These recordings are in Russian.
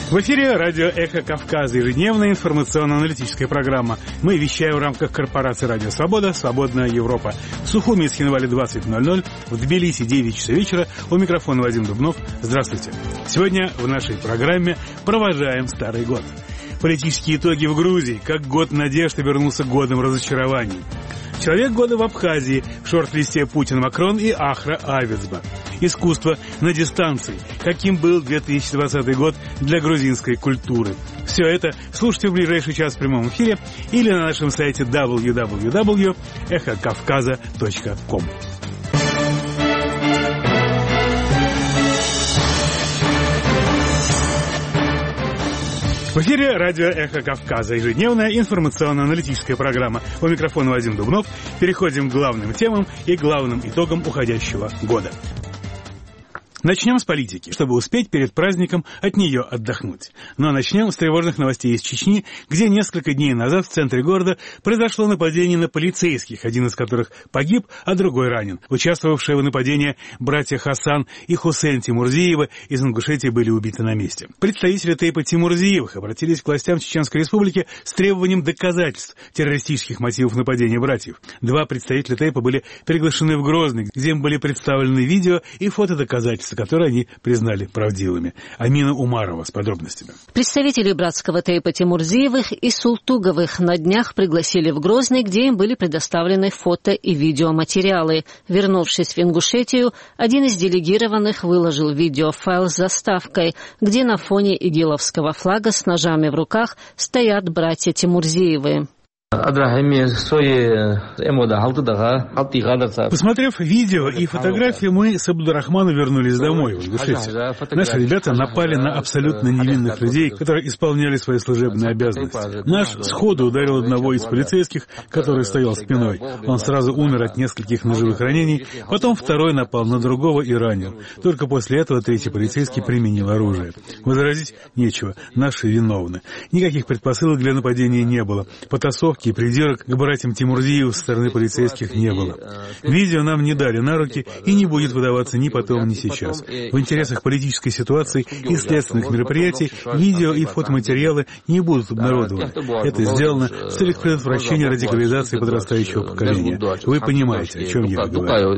В эфире радио «Эхо Кавказа», ежедневная информационно-аналитическая программа. Мы вещаем в рамках корпорации «Радио Свобода», «Свободная Европа». В Сухуми с Хинвали 20:00, в Тбилиси 9 часов вечера. У микрофона Вадим Дубнов. Здравствуйте. Сегодня в нашей программе провожаем Старый год. Политические итоги в Грузии. Как год надежд обернулся годом разочарований. Человек года в Абхазии. В шорт-листе Путин, Макрон и Ахра Авицба. Искусство на дистанции. Каким был 2020 год для грузинской культуры. Все это слушайте в ближайший час в прямом эфире или на нашем сайте www.эхокавказа.ком. В эфире радио «Эхо Кавказа», ежедневная информационно-аналитическая программа. У микрофона Вадим Дубнов. Переходим к главным темам и главным итогам уходящего года. Начнем с политики, чтобы успеть перед праздником от нее отдохнуть. Но начнем с тревожных новостей из Чечни, где несколько дней назад в центре города произошло нападение на полицейских, один из которых погиб, а другой ранен. Участвовавшие в нападении братья Хасан и Хусейн Тимурзиевы из Ингушетии были убиты на месте. Представители Тейпа Тимурзиевых обратились к властям Чеченской Республики с требованием доказательств террористических мотивов нападения братьев. Два представителя Тейпа были приглашены в Грозный, где им были представлены видео и фотодоказательства, которые они признали правдивыми. Амина Умарова с подробностями. Представители братского Тейпа Тимурзиевых и Султуговых на днях пригласили в Грозный, где им были предоставлены фото и видеоматериалы. Вернувшись в Ингушетию, один из делегированных выложил видеофайл с заставкой, где на фоне игиловского флага с ножами в руках стоят братья Тимурзиевы. Посмотрев видео и фотографии, мы с Абдурахманом вернулись домой, в Ингушетию. Наши ребята напали на абсолютно невинных людей, которые исполняли свои служебные обязанности. Наш сходу ударил одного из полицейских, который стоял спиной. Он сразу умер от нескольких ножевых ранений, потом второй напал на другого и ранил. Только после этого третий полицейский применил оружие. Возразить нечего, наши виновны. Никаких предпосылок для нападения не было. Потасовки и придирок к братьям Тимурзиеву со стороны полицейских не было. Видео нам не дали на руки и не будет выдаваться ни потом, ни сейчас. В интересах политической ситуации и следственных мероприятий видео и фотоматериалы не будут обнародованы. Это сделано с целью предотвращения радикализации подрастающего поколения. Вы понимаете, о чем я говорю.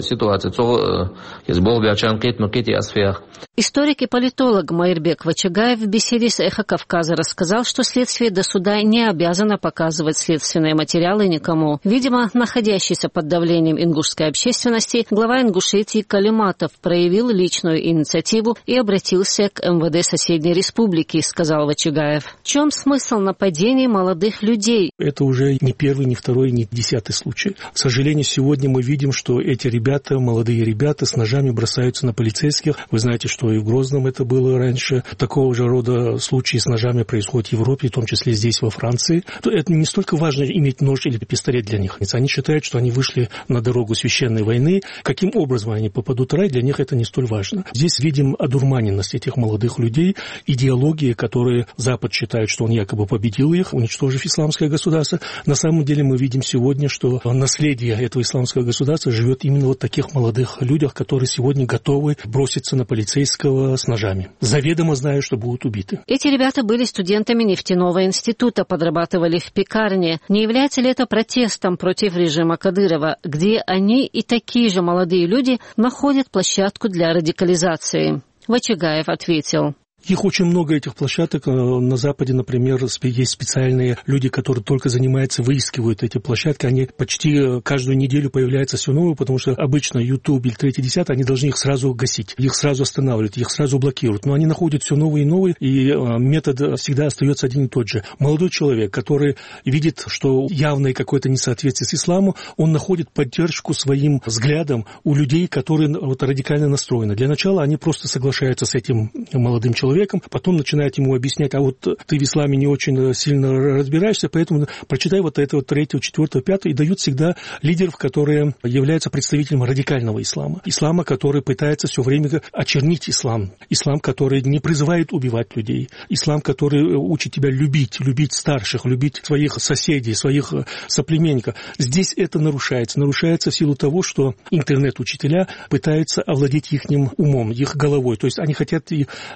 Историк и политолог Майырбек Вачагаев в беседе с «Эхо Кавказа» рассказал, что следствие до суда не обязано показывать следственные материалы никому. Видимо, находящийся под давлением ингушской общественности, глава Ингушетии Калиматов проявил личную инициативу и обратился к МВД соседней республики, сказал Вачагаев. В чем смысл нападений молодых людей? Это уже не первый, не второй, не 10-й случай. К сожалению, сегодня мы видим, что эти ребята, молодые ребята, с ножами бросаются на полицейских. Вы знаете, что и в Грозном это было раньше. Такого же рода случаи с ножами происходят в Европе, в том числе здесь, во Франции. Это не столько важно иметь нож или пистолет для них. Они считают, что они вышли на дорогу священной войны. Каким образом они попадут в рай, для них это не столь важно. Здесь видим одурманенность этих молодых людей, идеологии, которые Запад считает, что он якобы победил их, уничтожив исламское государство. На самом деле мы видим сегодня, что наследие этого исламского государства живет именно вот в таких молодых людях, которые сегодня готовы броситься на полицейского с ножами. Заведомо знают, что будут убиты. Эти ребята были студентами нефтяного института, подрабатывали в пекарне. Не является ли это протестом против режима Кадырова, где они и такие же молодые люди находят площадку для радикализации? Вачагаев ответил. Их очень много, этих площадок. На Западе, например, есть специальные люди, которые только занимаются, выискивают эти площадки. Они почти каждую неделю появляются все новые, потому что обычно YouTube или 3-10, они должны их сразу гасить, их сразу останавливать, их сразу блокируют. Но они находят все новые и новые, и метод всегда остается один и тот же. Молодой человек, который видит, что явное какое-то несоответствие с исламом, он находит поддержку своим взглядом у людей, которые радикально настроены. Для начала они просто соглашаются с этим молодым человеком, потом начинает ему объяснять, а вот ты в исламе не очень сильно разбираешься, поэтому прочитай вот этого 3-го, 4-го, 5-го, и дают всегда лидеров, которые являются представителем радикального ислама. Ислама, который пытается все время очернить ислам. Ислам, который не призывает убивать людей. Ислам, который учит тебя любить старших, любить своих соседей, своих соплеменников. Здесь это нарушается. Нарушается в силу того, что интернет-учителя пытаются овладеть их умом, их головой. То есть они хотят и вербуют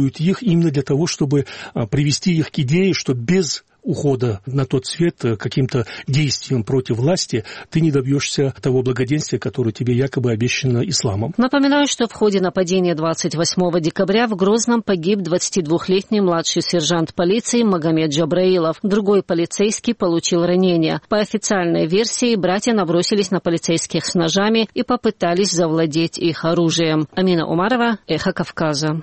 используют их именно для того, чтобы привести их к идее, что без ухода на тот свет каким-то действием против власти ты не добьешься того благоденствия, которое тебе якобы обещано исламом. Напоминаю, что в ходе нападения 28 декабря в Грозном погиб 22-летний младший сержант полиции Магомед Джабраилов. Другой полицейский получил ранение. По официальной версии, братья набросились на полицейских с ножами и попытались завладеть их оружием. Амина Умарова, Эхо Кавказа.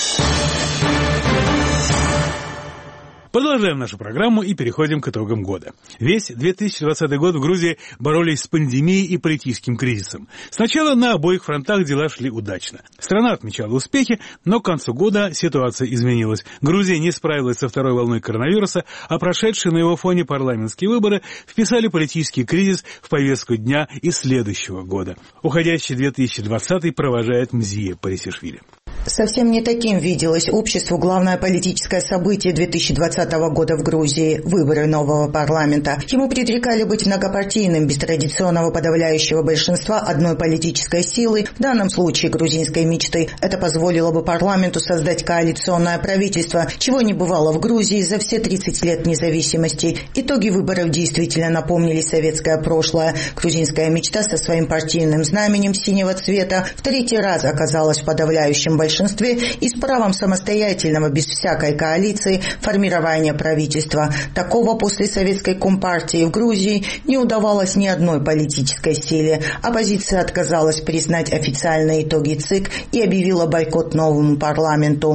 Продолжаем нашу программу и переходим к итогам года. Весь 2020 год в Грузии боролись с пандемией и политическим кризисом. Сначала на обоих фронтах дела шли удачно. Страна отмечала успехи, но к концу года ситуация изменилась. Грузия не справилась со второй волной коронавируса, а прошедшие на его фоне парламентские выборы вписали политический кризис в повестку дня и следующего года. Уходящий 2020 провожает Мзия Парисишвили. Совсем не таким виделось обществу главное политическое событие 2020 года в Грузии – выборы нового парламента. Ему предрекали быть многопартийным, без традиционного подавляющего большинства одной политической силы, в данном случае грузинской мечты. Это позволило бы парламенту создать коалиционное правительство, чего не бывало в Грузии за все 30 лет независимости. Итоги выборов действительно напомнили советское прошлое. Грузинская мечта со своим партийным знаменем синего цвета в третий раз оказалась в подавляющем большинстве и с правом самостоятельного, без всякой коалиции, формирования правительства. Такого после советской компартии в Грузии не удавалось ни одной политической силе. Оппозиция отказалась признать официальные итоги ЦИК и объявила бойкот новому парламенту.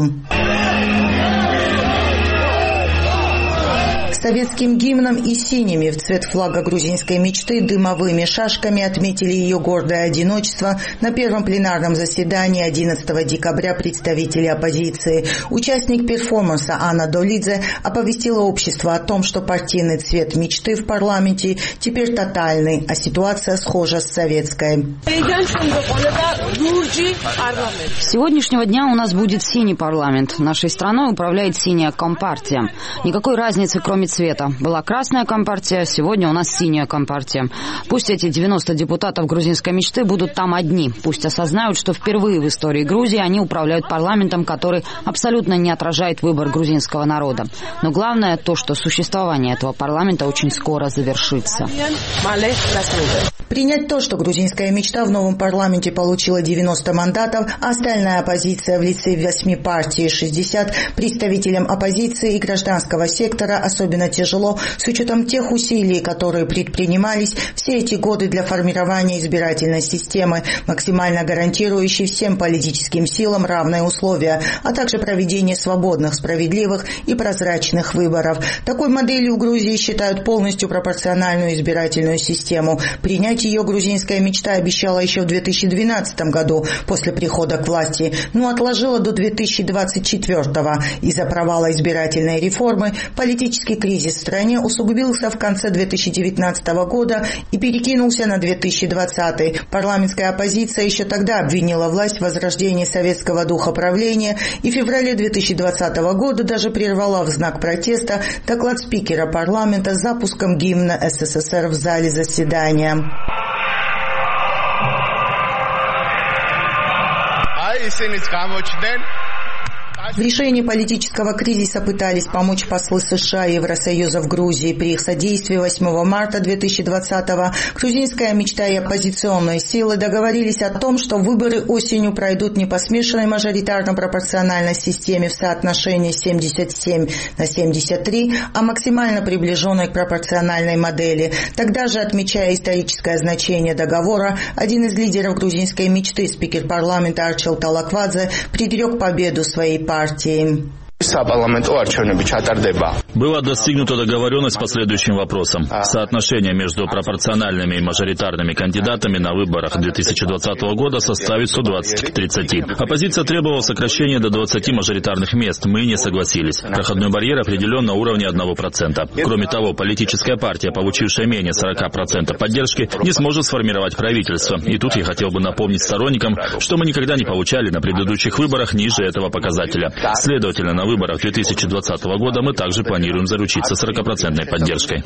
Советским гимном и синими в цвет флага грузинской мечты дымовыми шашками отметили ее гордое одиночество на первом пленарном заседании 11 декабря представители оппозиции. Участник перформанса Анна Долидзе оповестила общество о том, что партийный цвет мечты в парламенте теперь тотальный, а ситуация схожа с советской. С сегодняшнего дня у нас будет синий парламент. Нашей страной управляет синяя компартия. Никакой разницы, кроме цвета. Была красная компартия, сегодня у нас синяя компартия. Пусть эти 90 депутатов грузинской мечты будут там одни. Пусть осознают, что впервые в истории Грузии они управляют парламентом, который абсолютно не отражает выбор грузинского народа. Но главное то, что существование этого парламента очень скоро завершится. Принять то, что грузинская мечта в новом парламенте получила 90 мандатов, а остальная оппозиция в лице 8 партий 60, представителям оппозиции и гражданского сектора особенно тяжело, с учетом тех усилий, которые предпринимались все эти годы для формирования избирательной системы, максимально гарантирующей всем политическим силам равные условия, а также проведение свободных, справедливых и прозрачных выборов. Такой моделью в Грузии считают полностью пропорциональную избирательную систему. Принять ее грузинская мечта обещала еще в 2012 году после прихода к власти, но отложила до 2024-го. Из-за провала избирательной реформы политический кризис в стране усугубился в конце 2019 года и перекинулся на 2020. Парламентская оппозиция еще тогда обвинила власть в возрождении советского духа правления и в феврале 2020 года даже прервала в знак протеста доклад спикера парламента с запуском гимна СССР в зале заседания. В решении политического кризиса пытались помочь послы США и Евросоюза в Грузии. При их содействии 8 марта 2020-го грузинская мечта и оппозиционные силы договорились о том, что выборы осенью пройдут не по смешанной мажоритарно-пропорциональной системе в соотношении 77/73, а максимально приближенной к пропорциональной модели. Тогда же, отмечая историческое значение договора, один из лидеров грузинской мечты, спикер парламента Арчил Талаквадзе, предрек победу своей партии. Была достигнута договоренность по следующим вопросам. Соотношение между пропорциональными и мажоритарными кандидатами на выборах 2020 года составит 120 к 30. Оппозиция требовала сокращения до 20 мажоритарных мест. Мы не согласились. Проходной барьер определен на уровне 1%. Кроме того, политическая партия, получившая менее 40% поддержки, не сможет сформировать правительство. И тут я хотел бы напомнить сторонникам, что мы никогда не получали на предыдущих выборах ниже этого показателя. Следовательно, на выборах 2020 года мы также планируем планируем заручиться 40% поддержкой.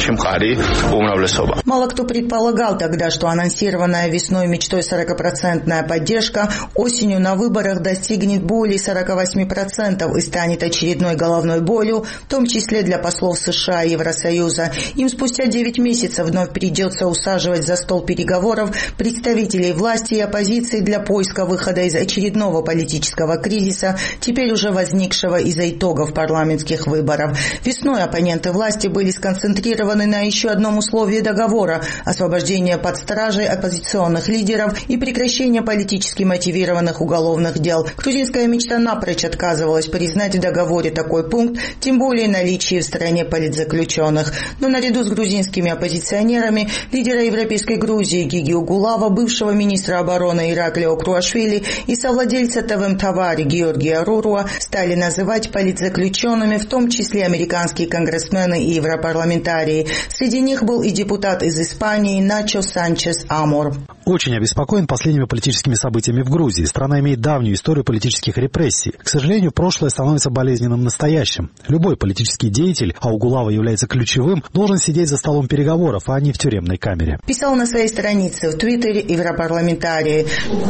Мало кто предполагал тогда, что анонсированная весной мечтой 40% поддержка осенью на выборах достигнет более 48% и станет очередной головной болью, в том числе для послов США и Евросоюза. Им спустя 9 месяцев вновь придется усаживать за стол переговоров представителей власти и оппозиции для поиска выхода из очередного политического кризиса, теперь уже возникшего из-за итогов парламентских выборов. Весной оппоненты власти были сконцентрированы на еще одном условии договора – освобождение под стражей оппозиционных лидеров и прекращение политически мотивированных уголовных дел. Грузинская мечта напрочь отказывалась признать в договоре такой пункт, тем более наличие в стране политзаключенных. Но наряду с грузинскими оппозиционерами лидера Европейской Грузии Гиги Угулава, бывшего министра обороны Ираклио Круашвили и совладельца ТВМ Тавари Георгия Руруа стали называть политзаключенными, в том числе американские конгрессмены и европарламентарии. Среди них был и депутат из Испании Начо Санчес Амор. Очень обеспокоен последними политическими событиями в Грузии. Страна имеет давнюю историю политических репрессий. К сожалению, прошлое становится болезненным настоящим. Любой политический деятель, а Угулава является ключевым, должен сидеть за столом переговоров, а не в тюремной камере. Писал на своей странице в Твиттере европарламентарии.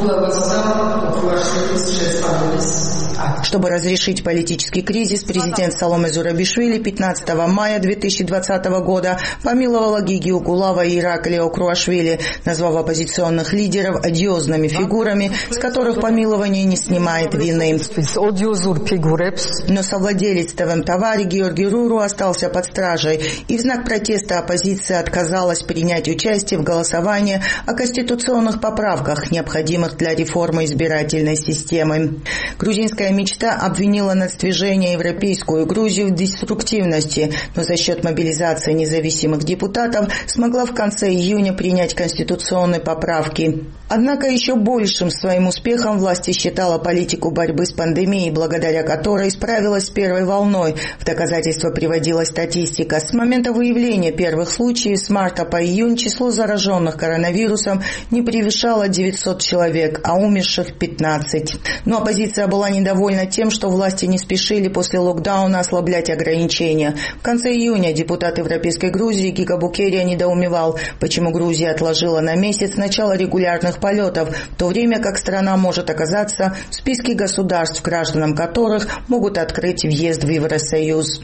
Чтобы разрешить политический кризис, президент Саломе Зурабишвили 15 мая 2020 года помиловала Гиги Угулава и Ираклио Круашвили, назвав оппозиционных лидеров одиозными фигурами, с которых помилование не снимает вины. Но совладелец ТВМ Тавари Георгий Руру остался под стражей, и в знак протеста оппозиция отказалась принять участие в голосовании о конституционных поправках, необходимых для реформы избирательной системы. Грузинская мечта обвинила нацдвижение Европейскую Грузию в деструктивности, но за счет мобилизации независимых депутатов смогла в конце июня принять конституционные поправки. Однако еще большим своим успехом власти считала политику борьбы с пандемией, благодаря которой справилась с первой волной. В доказательство приводилась статистика. С момента выявления первых случаев с марта по июнь число зараженных коронавирусом не превышало 900 человек, а умерших 15. Но оппозиция была недовольна тем, что власти не спешили после локдауна ослаблять ограничения. В конце июня депутат Европейской Грузии Гига Букерия недоумевал, почему Грузия отложила на месяц начало регулярных полетов, в то время как страна может оказаться в списке государств, гражданам которых могут открыть въезд в Евросоюз.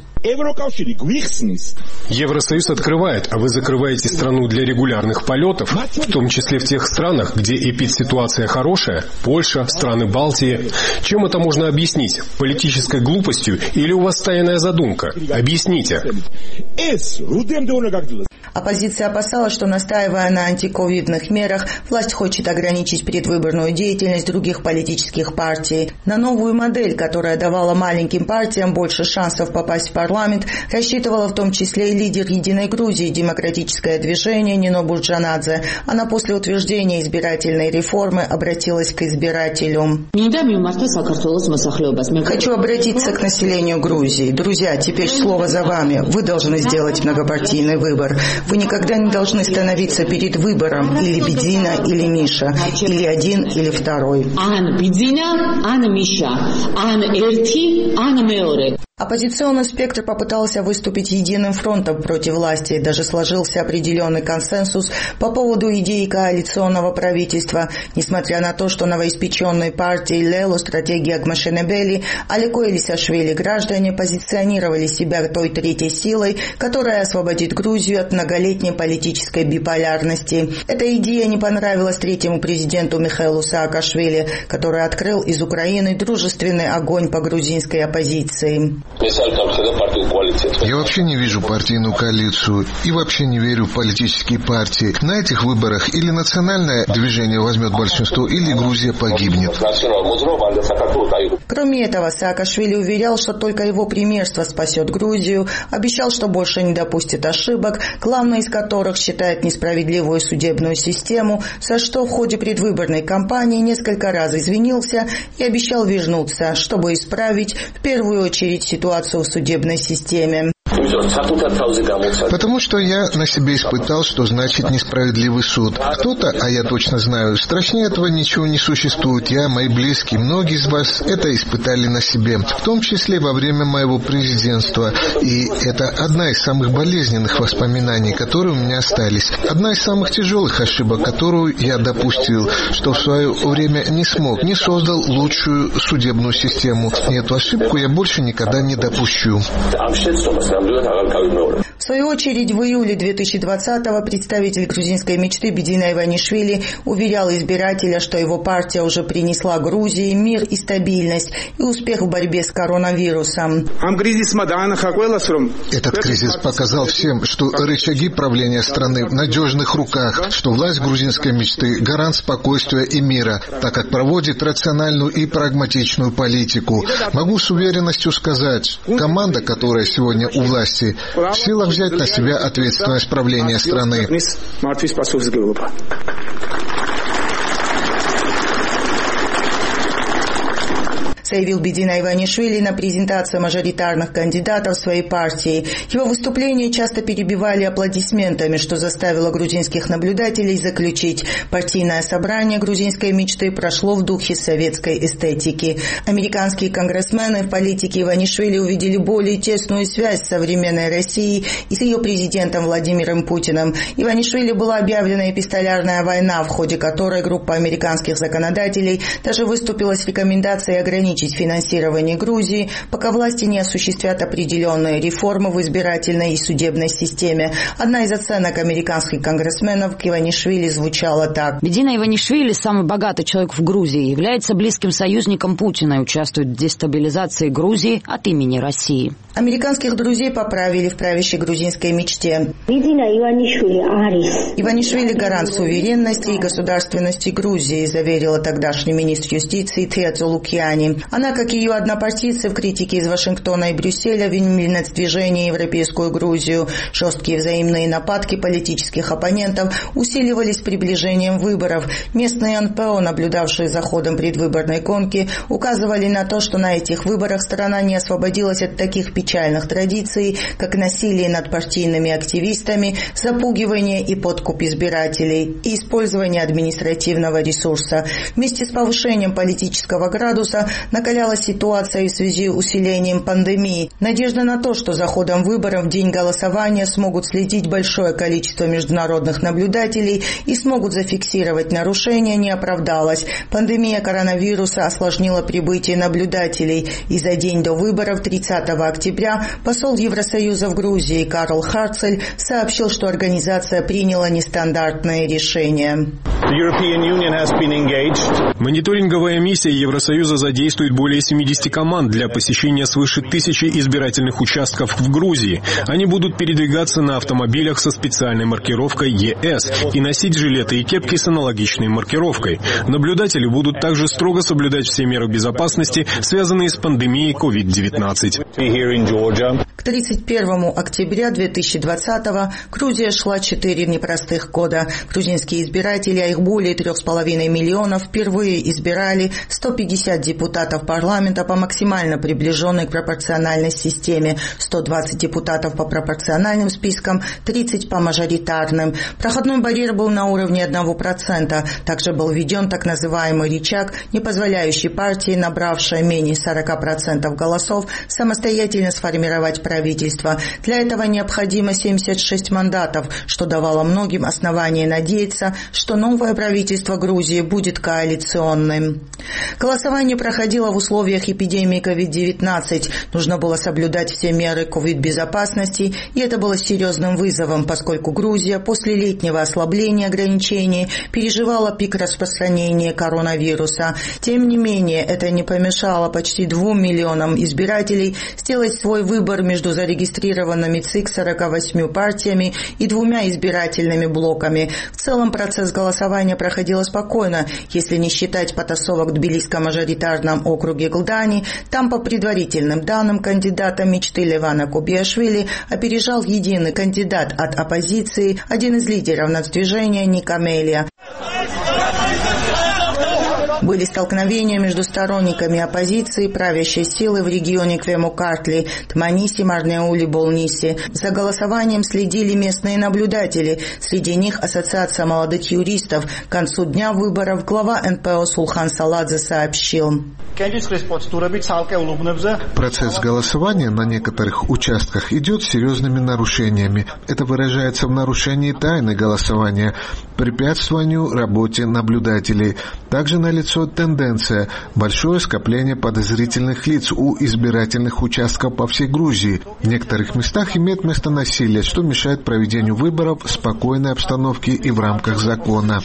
Евросоюз открывает, а вы закрываете страну для регулярных полетов, в том числе в тех странах, где эпидситуация хорошая, Польша, страны Балтии. Чем это можно объяснить? Политической глупостью или у вас тайная задумка? Объясните. Оппозиция опасалась, что, настаивая на антиковидных мерах, власть хочет ограничить предвыборную деятельность других политических партий. На новую модель, которая давала маленьким партиям больше шансов попасть в парламент, рассчитывала в том числе и лидер «Единой Грузии» демократическое движение Нино Бурджанадзе. Она после утверждения избирательной реформы обратилась к избирателю. Хочу обратиться к населению Грузии. Друзья, теперь слово за вами. Вы должны сделать многопартийный выбор. Вы никогда не должны становиться перед выбором или Бедзина, или Миша, или один, или второй. Оппозиционный спектр попытался выступить единым фронтом против власти. Даже сложился определенный консенсус по поводу идеи коалиционного правительства. Несмотря на то, что новоиспеченные партии Лело, стратегия Агмашенебели, Алико Элисашвили граждане позиционировали себя той третьей силой, которая освободит Грузию от многолетней политической биполярности. Эта идея не понравилась третьему президенту Михаилу Саакашвили, который открыл из Украины дружественный огонь по грузинской оппозиции. Я вообще не вижу партийную коалицию и вообще не верю в политические партии. На этих выборах или национальное движение возьмет большинство, или Грузия погибнет. Кроме этого, Саакашвили уверял, что только его премьерство спасет Грузию, обещал, что больше не допустит ошибок, главной из которых считает несправедливую судебную систему, за что в ходе предвыборной кампании несколько раз извинился и обещал вернуться, чтобы исправить в первую очередь ситуацию в судебной системе. Потому что я на себе испытал, что значит несправедливый суд. Кто-то, а я точно знаю, страшнее этого ничего не существует. Я, мои близкие, многие из вас это испытали на себе, в том числе во время моего президентства. И это одна из самых болезненных воспоминаний, которые у меня остались. Одна из самых тяжелых ошибок, которую я допустил, что в свое время не смог, не создал лучшую судебную систему. И эту ошибку я больше никогда не допущу. В свою очередь, в июле 2020-го представитель грузинской мечты Бедина Иванишвили уверял избирателя, что его партия уже принесла Грузии мир и стабильность и успех в борьбе с коронавирусом. Этот кризис показал всем, что рычаги правления страны в надежных руках, что власть грузинской мечты – гарант спокойствия и мира, так как проводит рациональную и прагматичную политику. Могу с уверенностью сказать, команда, которая сегодня у власти, в силах взять на себя ответственность правления страны. Заявил Бедина Иванишвили на презентации мажоритарных кандидатов своей партии. Его выступления часто перебивали аплодисментами, что заставило грузинских наблюдателей заключить: партийное собрание грузинской мечты прошло в духе советской эстетики. Американские конгрессмены в политике Иванишвили увидели более тесную связь с современной Россией и с ее президентом Владимиром Путиным. Иванишвили была объявлена эпистолярная война, в ходе которой группа американских законодателей даже выступила с рекомендацией ограничить финансирование Грузии, пока власти не осуществят определенные реформы в избирательной и судебной системе. Одна из оценок американских конгрессменов к Иванишвили звучала так. Бедина Иванишвили, самый богатый человек в Грузии, является близким союзником Путина и участвует в дестабилизации Грузии от имени России. Американских друзей поправили в правящей грузинской мечте. Иванишвили – гарант суверенности и государственности Грузии, заверила тогдашний министр юстиции Теодор Лукьяни. Она, как и ее однопартийцы, в критике из Вашингтона и Брюсселя обвинили нацдвижение Европейскую Грузию. Жесткие взаимные нападки политических оппонентов усиливались с приближением выборов. Местные НПО, наблюдавшие за ходом предвыборной гонки, указывали на то, что на этих выборах страна не освободилась от таких печальных традиций, как насилие над партийными активистами, запугивание и подкуп избирателей и использование административного ресурса. Вместе с повышением политического градуса накалялась ситуация в связи с усилением пандемии. Надежда на то, что за ходом выборов в день голосования смогут следить большое количество международных наблюдателей и смогут зафиксировать нарушения, не оправдалась. Пандемия коронавируса осложнила прибытие наблюдателей, и за день до выборов 30 октября посол Евросоюза в Грузии Карл Харцель сообщил, что организация приняла нестандартные решения. Мониторинговая миссия Евросоюза задействует более 70 команд для посещения свыше 1000 избирательных участков в Грузии. Они будут передвигаться на автомобилях со специальной маркировкой ЕС и носить жилеты и кепки с аналогичной маркировкой. Наблюдатели будут также строго соблюдать все меры безопасности, связанные с пандемией COVID-19. К 31 октября 2020-го Грузия шла 4 непростых года. Грузинские избиратели, а их более 3,5 миллионов, впервые избирали 150 депутатов парламента по максимально приближенной к пропорциональной системе, 120 депутатов по пропорциональным спискам, 30 по мажоритарным. Проходной барьер был на уровне 1%. Также был введен так называемый рычаг, не позволяющий партии, набравшей менее 40% голосов, самостоятельно сформировать правительство. Для этого необходимо 76 мандатов, что давало многим основание надеяться, что новое правительство Грузии будет коалиционным. Голосование проходило в условиях эпидемии COVID-19. Нужно было соблюдать все меры COVID-безопасности, и это было серьезным вызовом, поскольку Грузия после летнего ослабления ограничений переживала пик распространения коронавируса. Тем не менее, это не помешало почти 2 миллионам избирателей сделать свой выбор между зарегистрированными ЦИК 48 партиями и 2 избирательными блоками. В целом процесс голосования проходил спокойно, если не считать потасовок в Тбилисском мажоритарном округе Глдани. Там, по предварительным данным, кандидата мечты Левана Кубиашвили опережал единый кандидат от оппозиции, один из лидеров нацдвижения Ника Мелия. Были столкновения между сторонниками оппозиции, правящей силы в регионе Квему-Картли, Тманиси, Марнеули, Болниси. За голосованием следили местные наблюдатели. Среди них Ассоциация молодых юристов. К концу дня выборов глава НПО Сулхан Саладзе сообщил. Процесс голосования на некоторых участках идет с серьезными нарушениями. Это выражается в нарушении тайны голосования, препятствованию работе наблюдателей. Также налицо тенденция – большое скопление подозрительных лиц у избирательных участков по всей Грузии. В некоторых местах имеет место насилие, что мешает проведению выборов в спокойной обстановке и в рамках закона.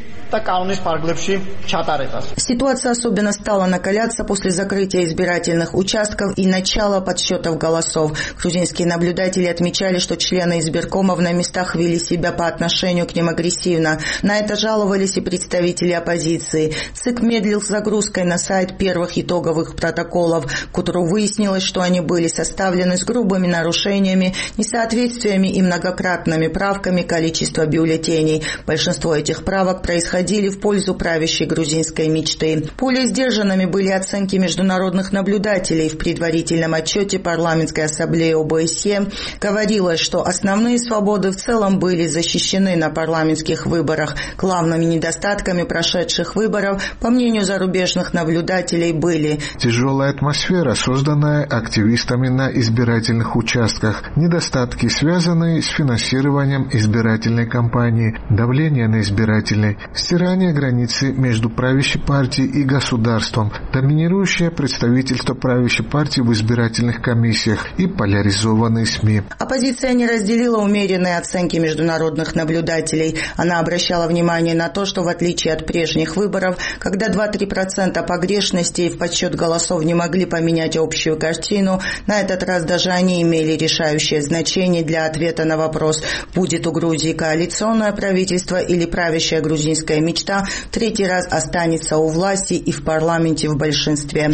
Ситуация особенно стала накаляться после закрытия избирательных участков и начала подсчетов голосов. Грузинские наблюдатели отмечали, что члены избиркомов на местах вели себя по отношению к ним агрессивно. На это жаловались и представители оппозиции. ЦИК медлил с загрузкой на сайт первых итоговых протоколов. К утру выяснилось, что они были составлены с грубыми нарушениями, несоответствиями и многократными правками количества бюллетеней. Большинство этих правок происходили в пользу правящей грузинской мечты. Более сдержанными были оценки международных наблюдателей. В предварительном отчете парламентской ассамблеи ОБСЕ говорилось, что основные свободы в целом были защищены на парламентских выборах. Главными недостатками прошедших выборов, по мнению зарубежных наблюдателей, были тяжелая атмосфера, созданная активистами на избирательных участках, недостатки, связанные с финансированием избирательной кампании, давление на избирателей, стирание границы между правящей партией и государством, доминирующее представительство правящей партии в избирательных комиссиях и поляризованные СМИ. Оппозиция не разделила умеренные оценки международных наблюдателей. Она обращала внимание на то, что в отличие от прежних выборов, когда 2-3% погрешностей в подсчет голосов не могли поменять общую картину, на этот раз даже они имели решающее значение для ответа на вопрос, будет у Грузии коалиционное правительство или правящая грузинская мечта в третий раз останется у власти и в парламенте в большинстве.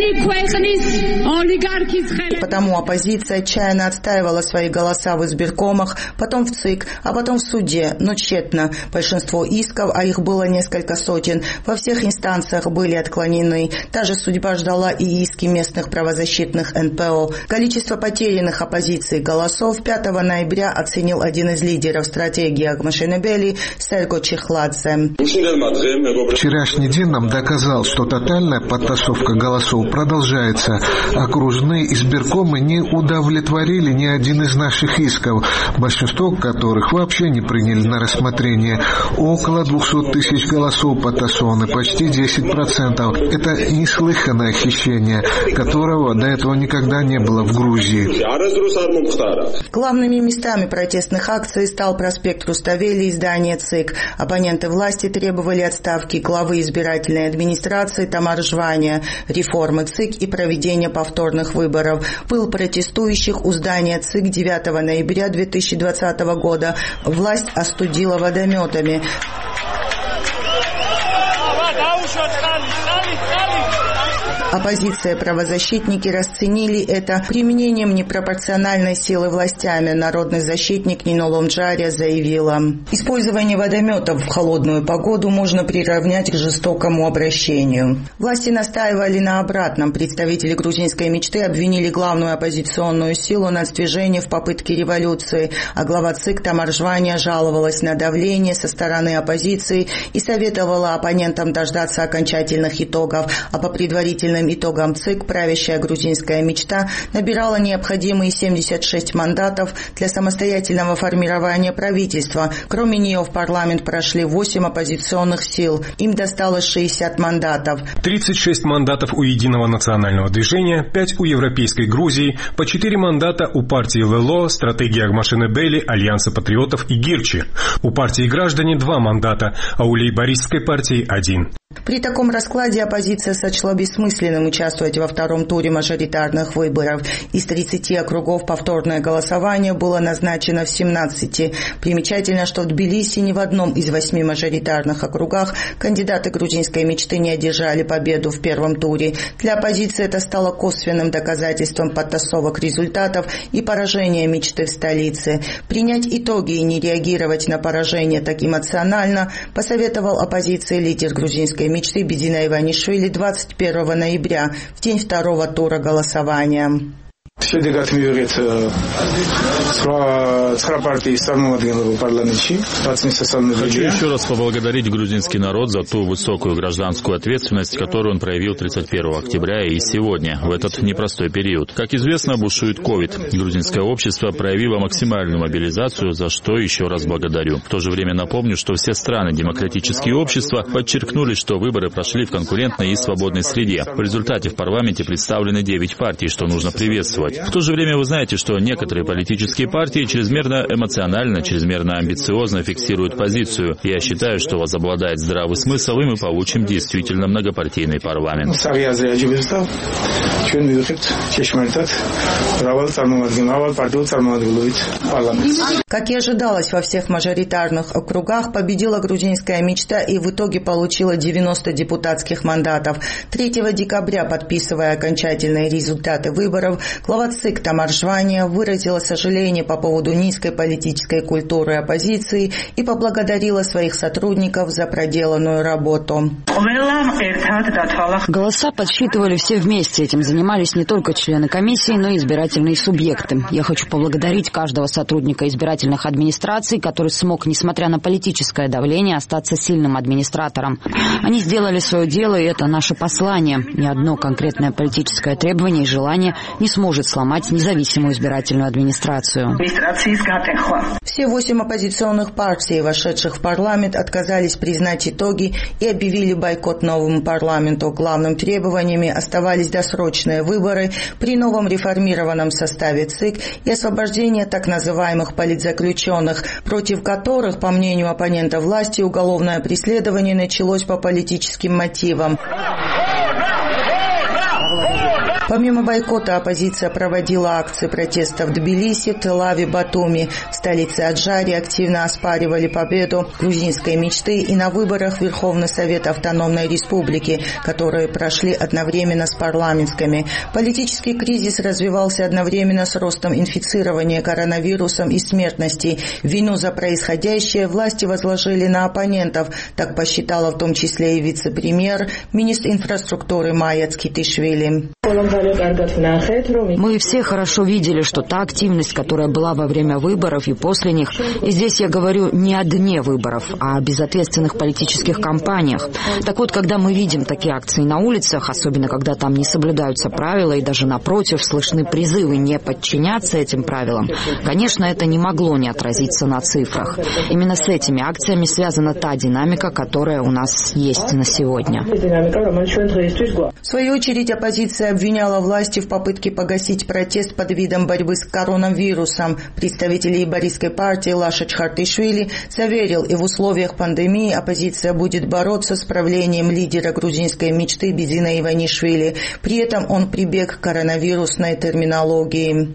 Потому оппозиция отчаянно отстаивала свои голоса в избиркомах, потом в ЦИК, а потом в суде, но тщетно. Большинство исков, а их было несколько сотен, во всех инстанциях были отклонены. Та же судьба ждала и иски местных правозащитных НПО. Количество потерянных оппозицией голосов 5 ноября оценил один из лидеров стратегии Агмашенебели Серго Чехладзе. Вчерашний день нам доказал, что тотальная подтасовка голосов продолжается. Окружные избиркомы не удовлетворили ни один из наших исков, большинство которых вообще не приняли на рассмотрение. Около 200 тысяч голосов подтасованы, почти 10%. Это неслыханное хищение, которого до этого никогда не было в Грузии. Главными местами протестных акций стал проспект Руставели и здание ЦИК. Оппоненты власти требовали отставки главы избирательной администрации Тамар Жвания, реформы ЦИК и проведения повторных выборов. Пыл протестующих у здания ЦИК 9 ноября 2020 года власть остудила водометами. Оппозиция и правозащитники расценили это применением непропорциональной силы властями. Народный защитник Нино Ломджария заявила: использование водометов в холодную погоду можно приравнять к жестокому обращению. Власти настаивали на обратном. Представители грузинской мечты обвинили главную оппозиционную силу нацдвижения в попытке революции, а глава ЦИК Тамар Жвания жаловалась на давление со стороны оппозиции и советовала оппонентам дождаться окончательных итогов, а по предварительным итогам ЦИК правящая грузинская мечта набирала необходимые 76 мандатов для самостоятельного формирования правительства. Кроме нее в парламент прошли 8 оппозиционных сил. Им досталось 60 мандатов. 36 мандатов у Единого национального движения, 5 у Европейской Грузии, по 4 мандата у партии ВЛО, стратегии Агмашенебели, Альянса патриотов и Гирчи. У партии Граждане 2 мандата, а у лейбористской партии 1. При таком раскладе оппозиция сочла бессмысленным участвовать во втором туре мажоритарных выборов. Из 30 округов повторное голосование было назначено в 17. Примечательно, что в Тбилиси ни в одном из 8 мажоритарных округах кандидаты грузинской мечты не одержали победу в первом туре. Для оппозиции это стало косвенным доказательством подтасовок результатов и поражения мечты в столице. Принять итоги и не реагировать на поражение так эмоционально посоветовал оппозиции лидер грузинской грузинской мечты Бедина Иванишвили 21 ноября, в день второго тура голосования. Хочу еще раз поблагодарить грузинский народ за ту высокую гражданскую ответственность, которую он проявил 31 октября и сегодня, в этот непростой период. Как известно, бушует ковид. Грузинское общество проявило максимальную мобилизацию, за что еще раз благодарю. В то же время напомню, что все страны демократические общества подчеркнули, что выборы прошли в конкурентной и свободной среде. В результате в парламенте представлены 9 партий, что нужно приветствовать. В то же время вы знаете, что некоторые политические партии чрезмерно эмоционально, чрезмерно амбициозно фиксируют позицию. Я считаю, что возобладает здравый смысл, и мы получим действительно многопартийный парламент. Как и ожидалось, во всех мажоритарных округах победила грузинская мечта и в итоге получила 90 депутатских мандатов. 3 декабря, подписывая окончательные результаты выборов, глава ЦИК Тамар Жвания выразила сожаление по поводу низкой политической культуры оппозиции и поблагодарила своих сотрудников за проделанную работу. Голоса подсчитывали все вместе. Этим занимались не только члены комиссии, но и избирательные субъекты. Я хочу поблагодарить каждого сотрудника избирательных администраций, который смог, несмотря на политическое давление, остаться сильным администратором. Они сделали свое дело, и это наше послание. Ни одно конкретное политическое требование и желание не сможет сломать независимую избирательную администрацию. Все 8 оппозиционных партий, вошедших в парламент, отказались признать итоги и объявили бойкот новому парламенту. Главным требованиями оставались досрочные выборы при новом реформированном составе ЦИК и освобождение так называемых политзаключенных, против которых, по мнению оппонента власти, уголовное преследование началось по политическим мотивам. Помимо бойкота, оппозиция проводила акции протеста в Тбилиси, Тель-Авиве, Батуми. В столице Аджари активно оспаривали победу грузинской мечты и на выборах в Верховный Совет Автономной Республики, которые прошли одновременно с парламентскими. Политический кризис развивался одновременно с ростом инфицирования коронавирусом и смертности. Вину за происходящее власти возложили на оппонентов, так посчитала в том числе и вице-премьер, министр инфраструктуры Майя Цкитишвили. Мы все хорошо видели, что та активность, которая была во время выборов и после них, и здесь я говорю не о дне выборов, а о безответственных политических кампаниях. Так вот, когда мы видим такие акции на улицах, особенно когда там не соблюдаются правила и даже напротив слышны призывы не подчиняться этим правилам, конечно, это не могло не отразиться на цифрах. Именно с этими акциями связана та динамика, которая у нас есть на сегодня. В свою очередь, оппозиция обвиняла власти в попытке погасить протест под видом борьбы с коронавирусом. Представитель лейбористской партии Лаша Чхартишвили заверил, и в условиях пандемии оппозиция будет бороться с правлением лидера грузинской мечты Бедина Иванишвили. При этом он прибег к коронавирусной терминологии.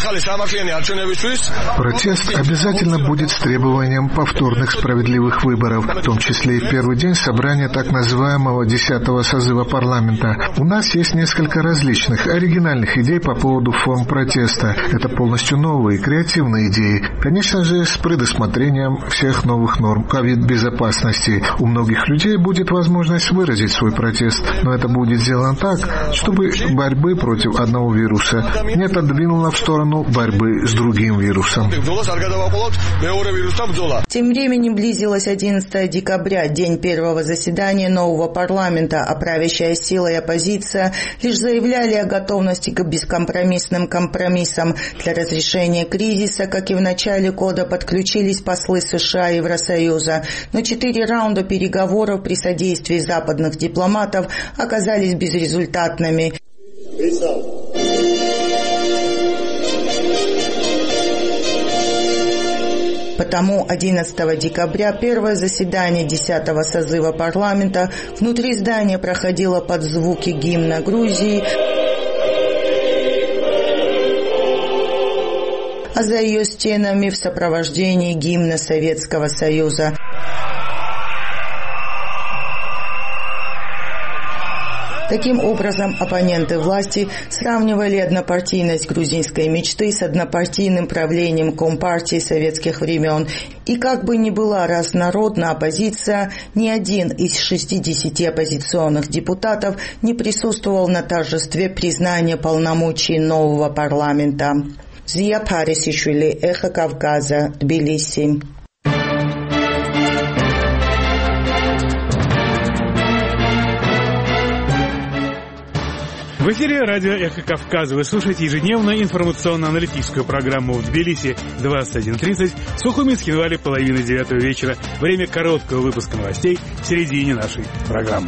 Протест обязательно будет с требованием повторных справедливых выборов, в том числе и первый день собрания так называемого 10-го созыва парламента. У нас есть несколько различных, оригинальных идей по поводу форм протеста. Это полностью новые, креативные идеи. Конечно же, с предусмотрением всех новых норм ковид-безопасности. У многих людей будет возможность выразить свой протест, но это будет сделано так, чтобы борьбы против одного вируса не отодвинуло в сторону борьбы с другим вирусом. Тем временем близилось 11 декабря, день первого заседания нового парламента, а правящая сила и оппозиция лишь заявляли о готовности к бескомпромиссным компромиссам. Для разрешения кризиса, как и в начале года, подключились послы США и Евросоюза. Но 4 раунда переговоров при содействии западных дипломатов оказались безрезультатными. Потому 11 декабря первое заседание 10-го созыва парламента внутри здания проходило под звуки гимна Грузии, а за ее стенами в сопровождении гимна Советского Союза. Таким образом, оппоненты власти сравнивали однопартийность грузинской мечты с однопартийным правлением Компартии советских времен. И как бы ни была разнородна оппозиция, ни один из 60 оппозиционных депутатов не присутствовал на торжестве признания полномочий нового парламента. Зия Парисишвили, Эхо Кавказа, Тбилиси. В эфире радио «Эхо Кавказа». Вы слушаете ежедневную информационно-аналитическую программу в Тбилиси 21:30, в Сухуми с Хинвали половины 9 вечера. Время короткого выпуска новостей в середине нашей программы.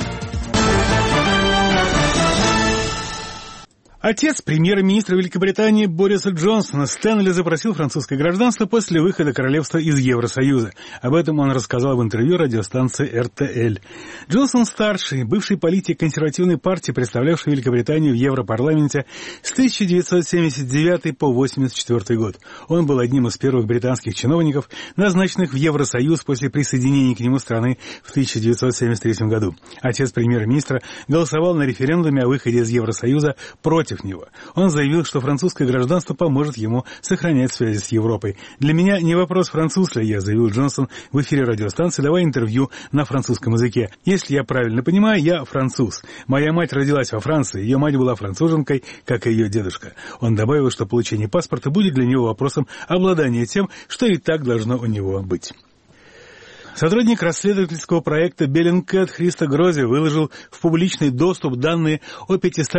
Отец премьер-министра Великобритании Бориса Джонсона Стэнли запросил французское гражданство после выхода королевства из Евросоюза. Об этом он рассказал в интервью радиостанции РТЛ. Джонсон-старший, бывший политик консервативной партии, представлявший Великобританию в Европарламенте с 1979 по 1984 год. Он был одним из первых британских чиновников, назначенных в Евросоюз после присоединения к нему страны в 1973 году. Отец премьер-министра голосовал на референдуме о выходе из Евросоюза против него. Он заявил, что французское гражданство поможет ему сохранять связи с Европой. «Для меня не вопрос, француз ли я», заявил Джонсон в эфире радиостанции, давая интервью на французском языке. «Если я правильно понимаю, я француз. Моя мать родилась во Франции, ее мать была француженкой, как и ее дедушка». Он добавил, что получение паспорта будет для него вопросом обладания тем, что и так должно у него быть. Сотрудник расследовательского проекта Bellingcat Христо Грози выложил в публичный доступ данные о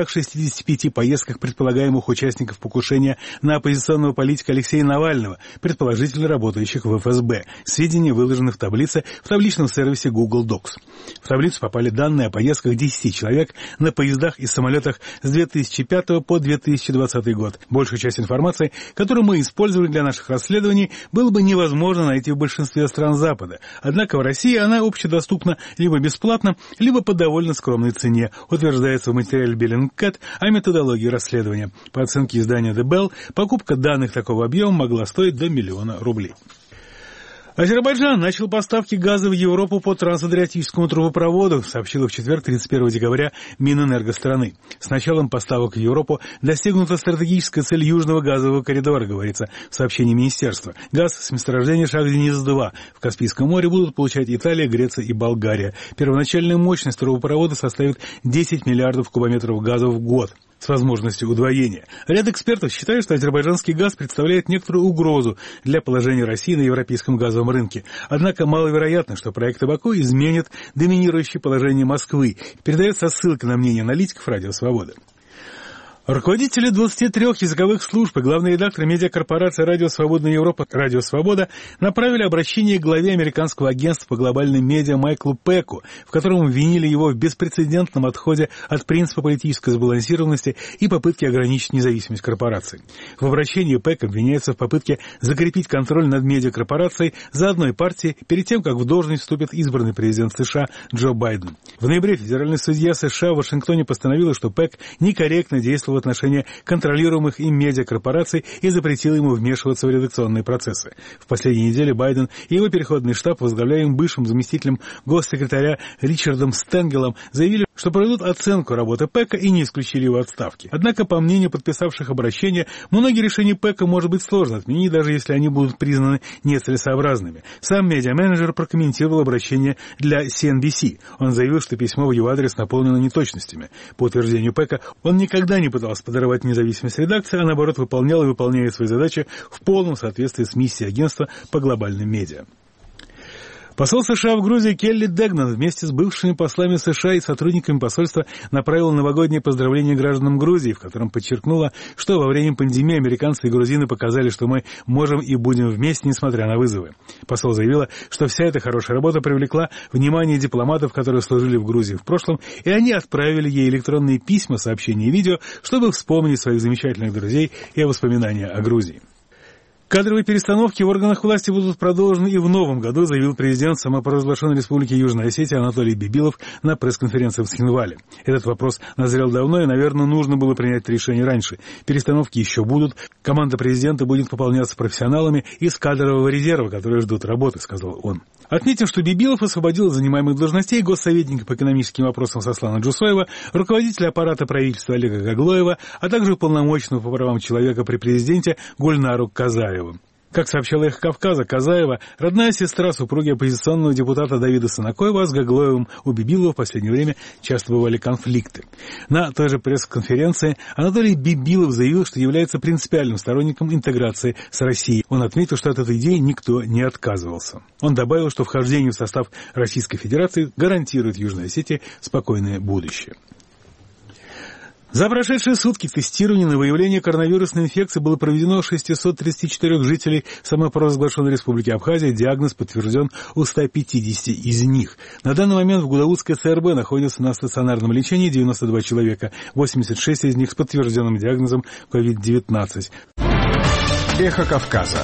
565 поездках предполагаемых участников покушения на оппозиционного политика Алексея Навального, предположительно работающих в ФСБ. Сведения выложены в таблице в табличном сервисе Google Docs. В таблицу попали данные о поездках 10 человек на поездах и самолетах с 2005 по 2020 год. Большую часть информации, которую мы использовали для наших расследований, было бы невозможно найти в большинстве стран Запада. Однако в России она общедоступна либо бесплатно, либо по довольно скромной цене, утверждается в материале Bellingcat о методологии расследования. По оценке издания The Bell, покупка данных такого объема могла стоить до 1 миллиона рублей. Азербайджан начал поставки газа в Европу по трансадриатическому трубопроводу, сообщила в четверг, 31 декабря, Минэнерго страны. С началом поставок в Европу достигнута стратегическая цель Южного газового коридора, говорится в сообщении министерства. Газ с месторождения Шах-Дениз-2 в Каспийском море будут получать Италия, Греция и Болгария. Первоначальная мощность трубопровода составит 10 миллиардов кубометров газа в год, с возможностью удвоения. Ряд экспертов считает, что азербайджанский газ представляет некоторую угрозу для положения России на европейском газовом рынке. Однако маловероятно, что проекты Баку изменят доминирующее положение Москвы. Передается ссылка на мнение аналитиков «Радио Свобода». Руководители 23 языковых служб и главный редактор медиакорпорации «Радио Свобода Европа» «Радио Свобода» направили обращение к главе американского агентства по глобальным медиа Майклу Пеку, в котором обвинили его в беспрецедентном отходе от принципа политической сбалансированности и попытке ограничить независимость корпорации. В обращении Пек обвиняется в попытке закрепить контроль над медиакорпорацией за одной партией перед тем, как в должность вступит избранный президент США Джо Байден. В ноябре федеральный судья США в Вашингтоне постановила, что Пек некорректно действовал в отношении контролируемых им медиакорпораций и запретил ему вмешиваться в редакционные процессы. В последние недели Байден и его переходный штаб, возглавляемый бывшим заместителем госсекретаря Ричардом Стенгелом, заявили, что проведут оценку работы Пека и не исключили его отставки. Однако, по мнению подписавших обращение, многие решения Пека может быть сложно отменить, даже если они будут признаны нецелесообразными. Сам медиаменеджер прокомментировал обращение для CNBC. Он заявил, что письмо в его адрес наполнено неточностями. По утверждению Пека, он никогда не пытался подорвать независимость редакции, а наоборот выполнял и выполняет свои задачи в полном соответствии с миссией агентства по глобальным медиа. Посол США в Грузии Келли Дегнан вместе с бывшими послами США и сотрудниками посольства направил новогоднее поздравление гражданам Грузии, в котором подчеркнула, что во время пандемии американцы и грузины показали, что мы можем и будем вместе, несмотря на вызовы. Посол заявила, что вся эта хорошая работа привлекла внимание дипломатов, которые служили в Грузии в прошлом, и они отправили ей электронные письма, сообщения и видео, чтобы вспомнить своих замечательных друзей и воспоминания о Грузии. Кадровые перестановки в органах власти будут продолжены и в новом году, заявил президент самопровозглашенной республики Южная Осетия Анатолий Бибилов на пресс-конференции в Цхинвале. Этот вопрос назрел давно, и, наверное, нужно было принять решение раньше. Перестановки еще будут. Команда президента будет пополняться профессионалами из кадрового резерва, которые ждут работы, сказал он. Отметим, что Бибилов освободил от занимаемых должностей госсоветника по экономическим вопросам Сослана Джусоева, руководителя аппарата правительства Олега Гаглоева, а также уполномоченного по правам человека при президенте Гульнару Казаеву. Как сообщала «Эхо Кавказа», Казаева – родная сестра супруги оппозиционного депутата Давида Санакоева, а с Гаглоевым у Бибилова в последнее время часто бывали конфликты. На той же пресс-конференции Анатолий Бибилов заявил, что является принципиальным сторонником интеграции с Россией. Он отметил, что от этой идеи никто не отказывался. Он добавил, что вхождение в состав Российской Федерации гарантирует Южной Осетии спокойное будущее. За прошедшие сутки тестирование на выявление коронавирусной инфекции было проведено у 634 жителей самопровозглашенной республики Абхазия. Диагноз подтвержден у 150 из них. На данный момент в Гудаутской ЦРБ находятся на стационарном лечении 92 человека, 86 из них с подтвержденным диагнозом COVID-19. Эхо Кавказа.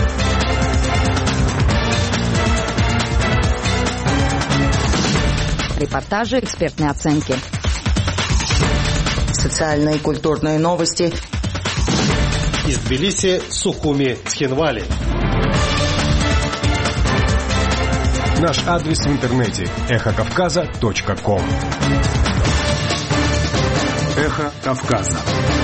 Репортажи, экспертные оценки. Социальные и культурные новости. Из Тбилиси, Сухуми, Цхинвали. Наш адрес в интернете эхокавказа.ком. Эхо Кавказа.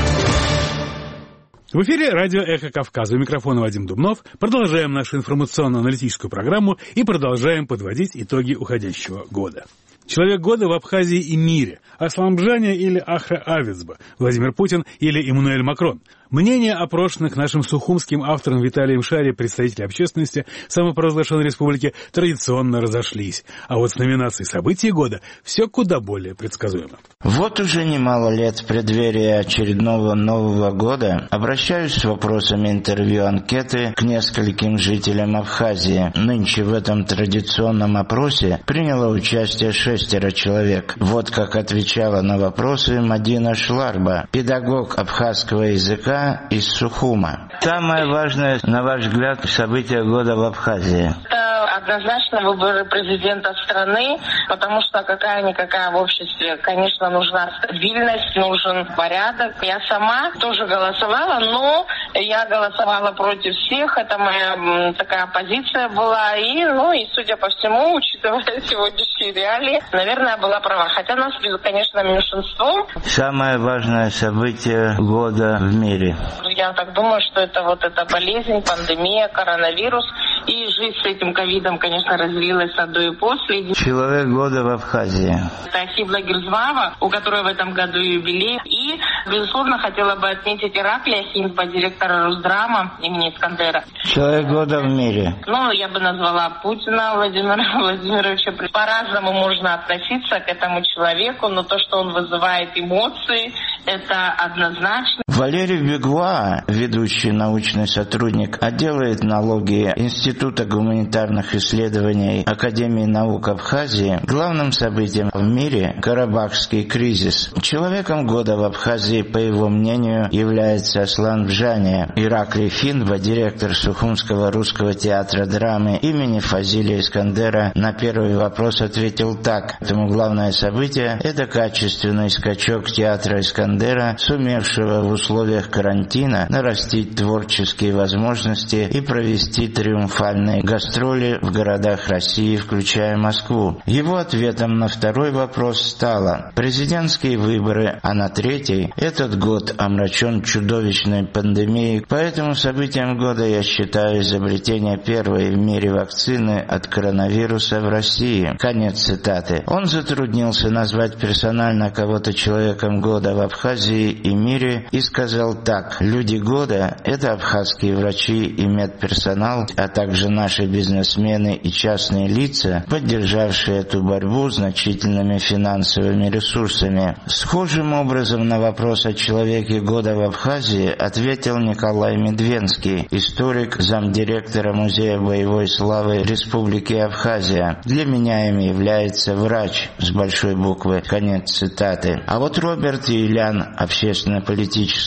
В эфире радио «Эхо Кавказа». У микрофона Вадим Дубнов. Продолжаем нашу информационно-аналитическую программу и продолжаем подводить итоги уходящего года. Человек года в Абхазии и мире. Асламбжания или Ахра Авицба. Владимир Путин или Эммануэль Макрон. Мнения, опрошенных нашим сухумским автором Виталием Шари, представителей общественности самопровозглашенной республики, традиционно разошлись. А вот с номинацией «События года» все куда более предсказуемо. Вот уже немало лет в преддверии очередного Нового года обращаюсь с вопросами интервью-анкеты к нескольким жителям Абхазии. Нынче в этом традиционном опросе приняло участие 6 человек. Вот как отвечала на вопросы Мадина Шларба, педагог абхазского языка из Сухума. Самое важное, на ваш взгляд, событие года в Абхазии? Однозначно выборы президента страны, потому что какая-никакая в обществе, конечно, нужна стабильность, нужен порядок. Я сама тоже голосовала, но я голосовала против всех, это моя такая позиция была, и судя по всему, учитывая сегодняшние реалии, наверное, была права. Хотя нас, конечно, меньшинство. Самое важное событие года в мире? Я так думаю, что это вот эта болезнь, пандемия, коронавирус, и жизнь с этим ковидом, конечно, развилась до и после. Человек года в Абхазии. Это Ахибла Гирзвава, у которой в этом году юбилей. И, безусловно, хотела бы отметить Ираклия Хинба, директора Русдрама имени Искандера. Человек года в мире. Я бы назвала Путина Владимира Владимировича. По-разному можно относиться к этому человеку, но то, что он вызывает эмоции, это однозначно. Валерий Бегуа, ведущий научный сотрудник отдела этнологии Института гуманитарных исследований Академии наук Абхазии, главным событием в мире – Карабахский кризис. Человеком года в Абхазии, по его мнению, является Асламбжания. Ираклий Финба, директор Сухумского русского театра драмы имени Фазилия Искандера, на первый вопрос ответил так. Поэтому главное событие – это качественный скачок театра Искандера, сумевшего в условиях карантина нарастить творческие возможности и провести триумфальные гастроли в городах России, включая Москву. Его ответом на второй вопрос стало президентские выборы, а на третий этот год омрачен чудовищной пандемией. Поэтому событием года я считаю изобретение первой в мире вакцины от коронавируса в России. Конец цитаты. Он затруднился назвать персонально кого-то человеком года в Абхазии и мире и сказал так: люди года – это абхазские врачи и медперсонал, а также наши бизнесмены и частные лица, поддержавшие эту борьбу значительными финансовыми ресурсами. Схожим образом на вопрос о человеке года в Абхазии ответил Николай Медвенский, историк, замдиректора Музея боевой славы Республики Абхазия. Для меня им является врач с большой буквы. Конец цитаты. А вот Роберт Илян, общественно-политический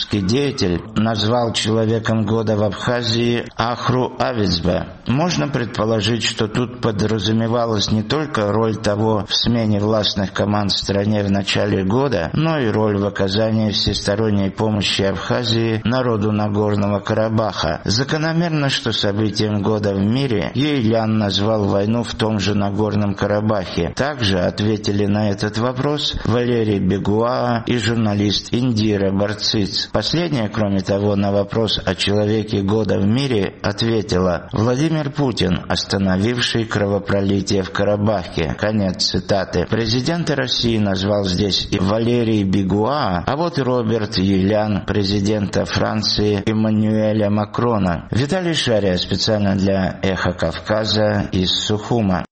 политический деятель назвал человеком года в Абхазии Ахру Авицбе. Можно предположить, что тут подразумевалась не только роль того в смене властных команд в стране в начале года, но и роль в оказании всесторонней помощи Абхазии народу Нагорного Карабаха. Закономерно, что событием года в мире Ейлян назвал войну в том же Нагорном Карабахе. Также ответили на этот вопрос Валерий Бегуа и журналист Индира Барциц. Последняя, кроме того, на вопрос о человеке года в мире ответила: Владимир Путин, остановивший кровопролитие в Карабахе. Конец цитаты. Президента России назвал здесь и Валерий Бегуа, а вот и Роберт Ейлян, президента Франции Эммануэля Макрона. Виталий Шария специально для «Эхо Кавказа» из Сухума.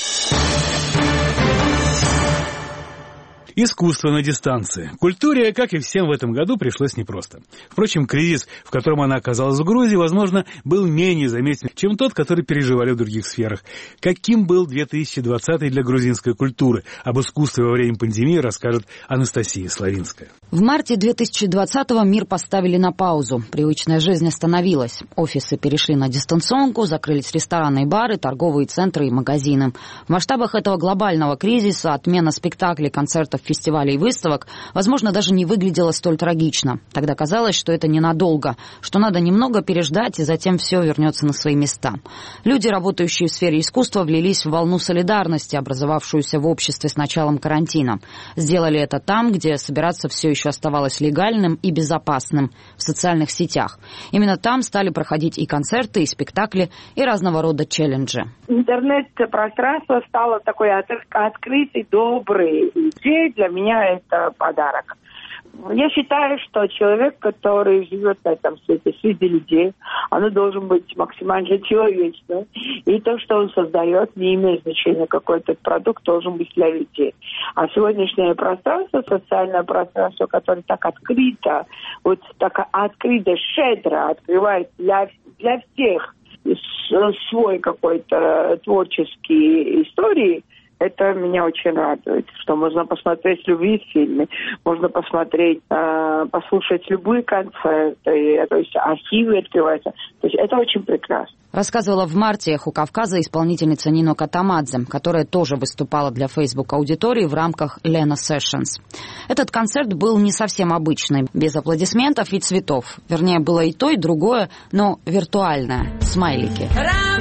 Искусство на дистанции. Культуре, как и всем в этом году, пришлось непросто. Впрочем, кризис, в котором она оказалась в Грузии, возможно, был менее заметен, чем тот, который переживали в других сферах. Каким был 2020 для грузинской культуры? Об искусстве во время пандемии расскажет Анастасия Славинская. В марте 2020-го мир поставили на паузу. Привычная жизнь остановилась. Офисы перешли на дистанционку, закрылись рестораны и бары, торговые центры и магазины. В масштабах этого глобального кризиса отмена спектаклей, концертов, фестивалей и выставок, возможно, даже не выглядела столь трагично. Тогда казалось, что это ненадолго, что надо немного переждать, и затем все вернется на свои места. Люди, работающие в сфере искусства, влились в волну солидарности, образовавшуюся в обществе с началом карантина. Сделали это там, где собираться все еще оставалось легальным и безопасным, в социальных сетях. Именно там стали проходить и концерты, и спектакли, и разного рода челленджи. Интернет-пространство стало такой открытой, доброй. Для меня это подарок. Я считаю, что человек, который живет на этом свете среди людей, он должен быть максимально человечным. И то, что он создает, не имеет значения, какой этот продукт должен быть для людей. А сегодняшнее пространство, социальное пространство, которое так открыто, вот так открыто, щедро открывает для всех свой какой-то творческий истории, это меня очень радует, что можно посмотреть любые фильмы, можно посмотреть, послушать любые концерты, то есть архивы открываются. То есть это очень прекрасно. Рассказывала в марте «Эху Кавказа» исполнительница Нино Катамадзе, которая тоже выступала для Facebook-аудитории в рамках Lena Sessions. Этот концерт был не совсем обычный, без аплодисментов и цветов. Вернее, было и то, и другое, но виртуальное. Смайлики.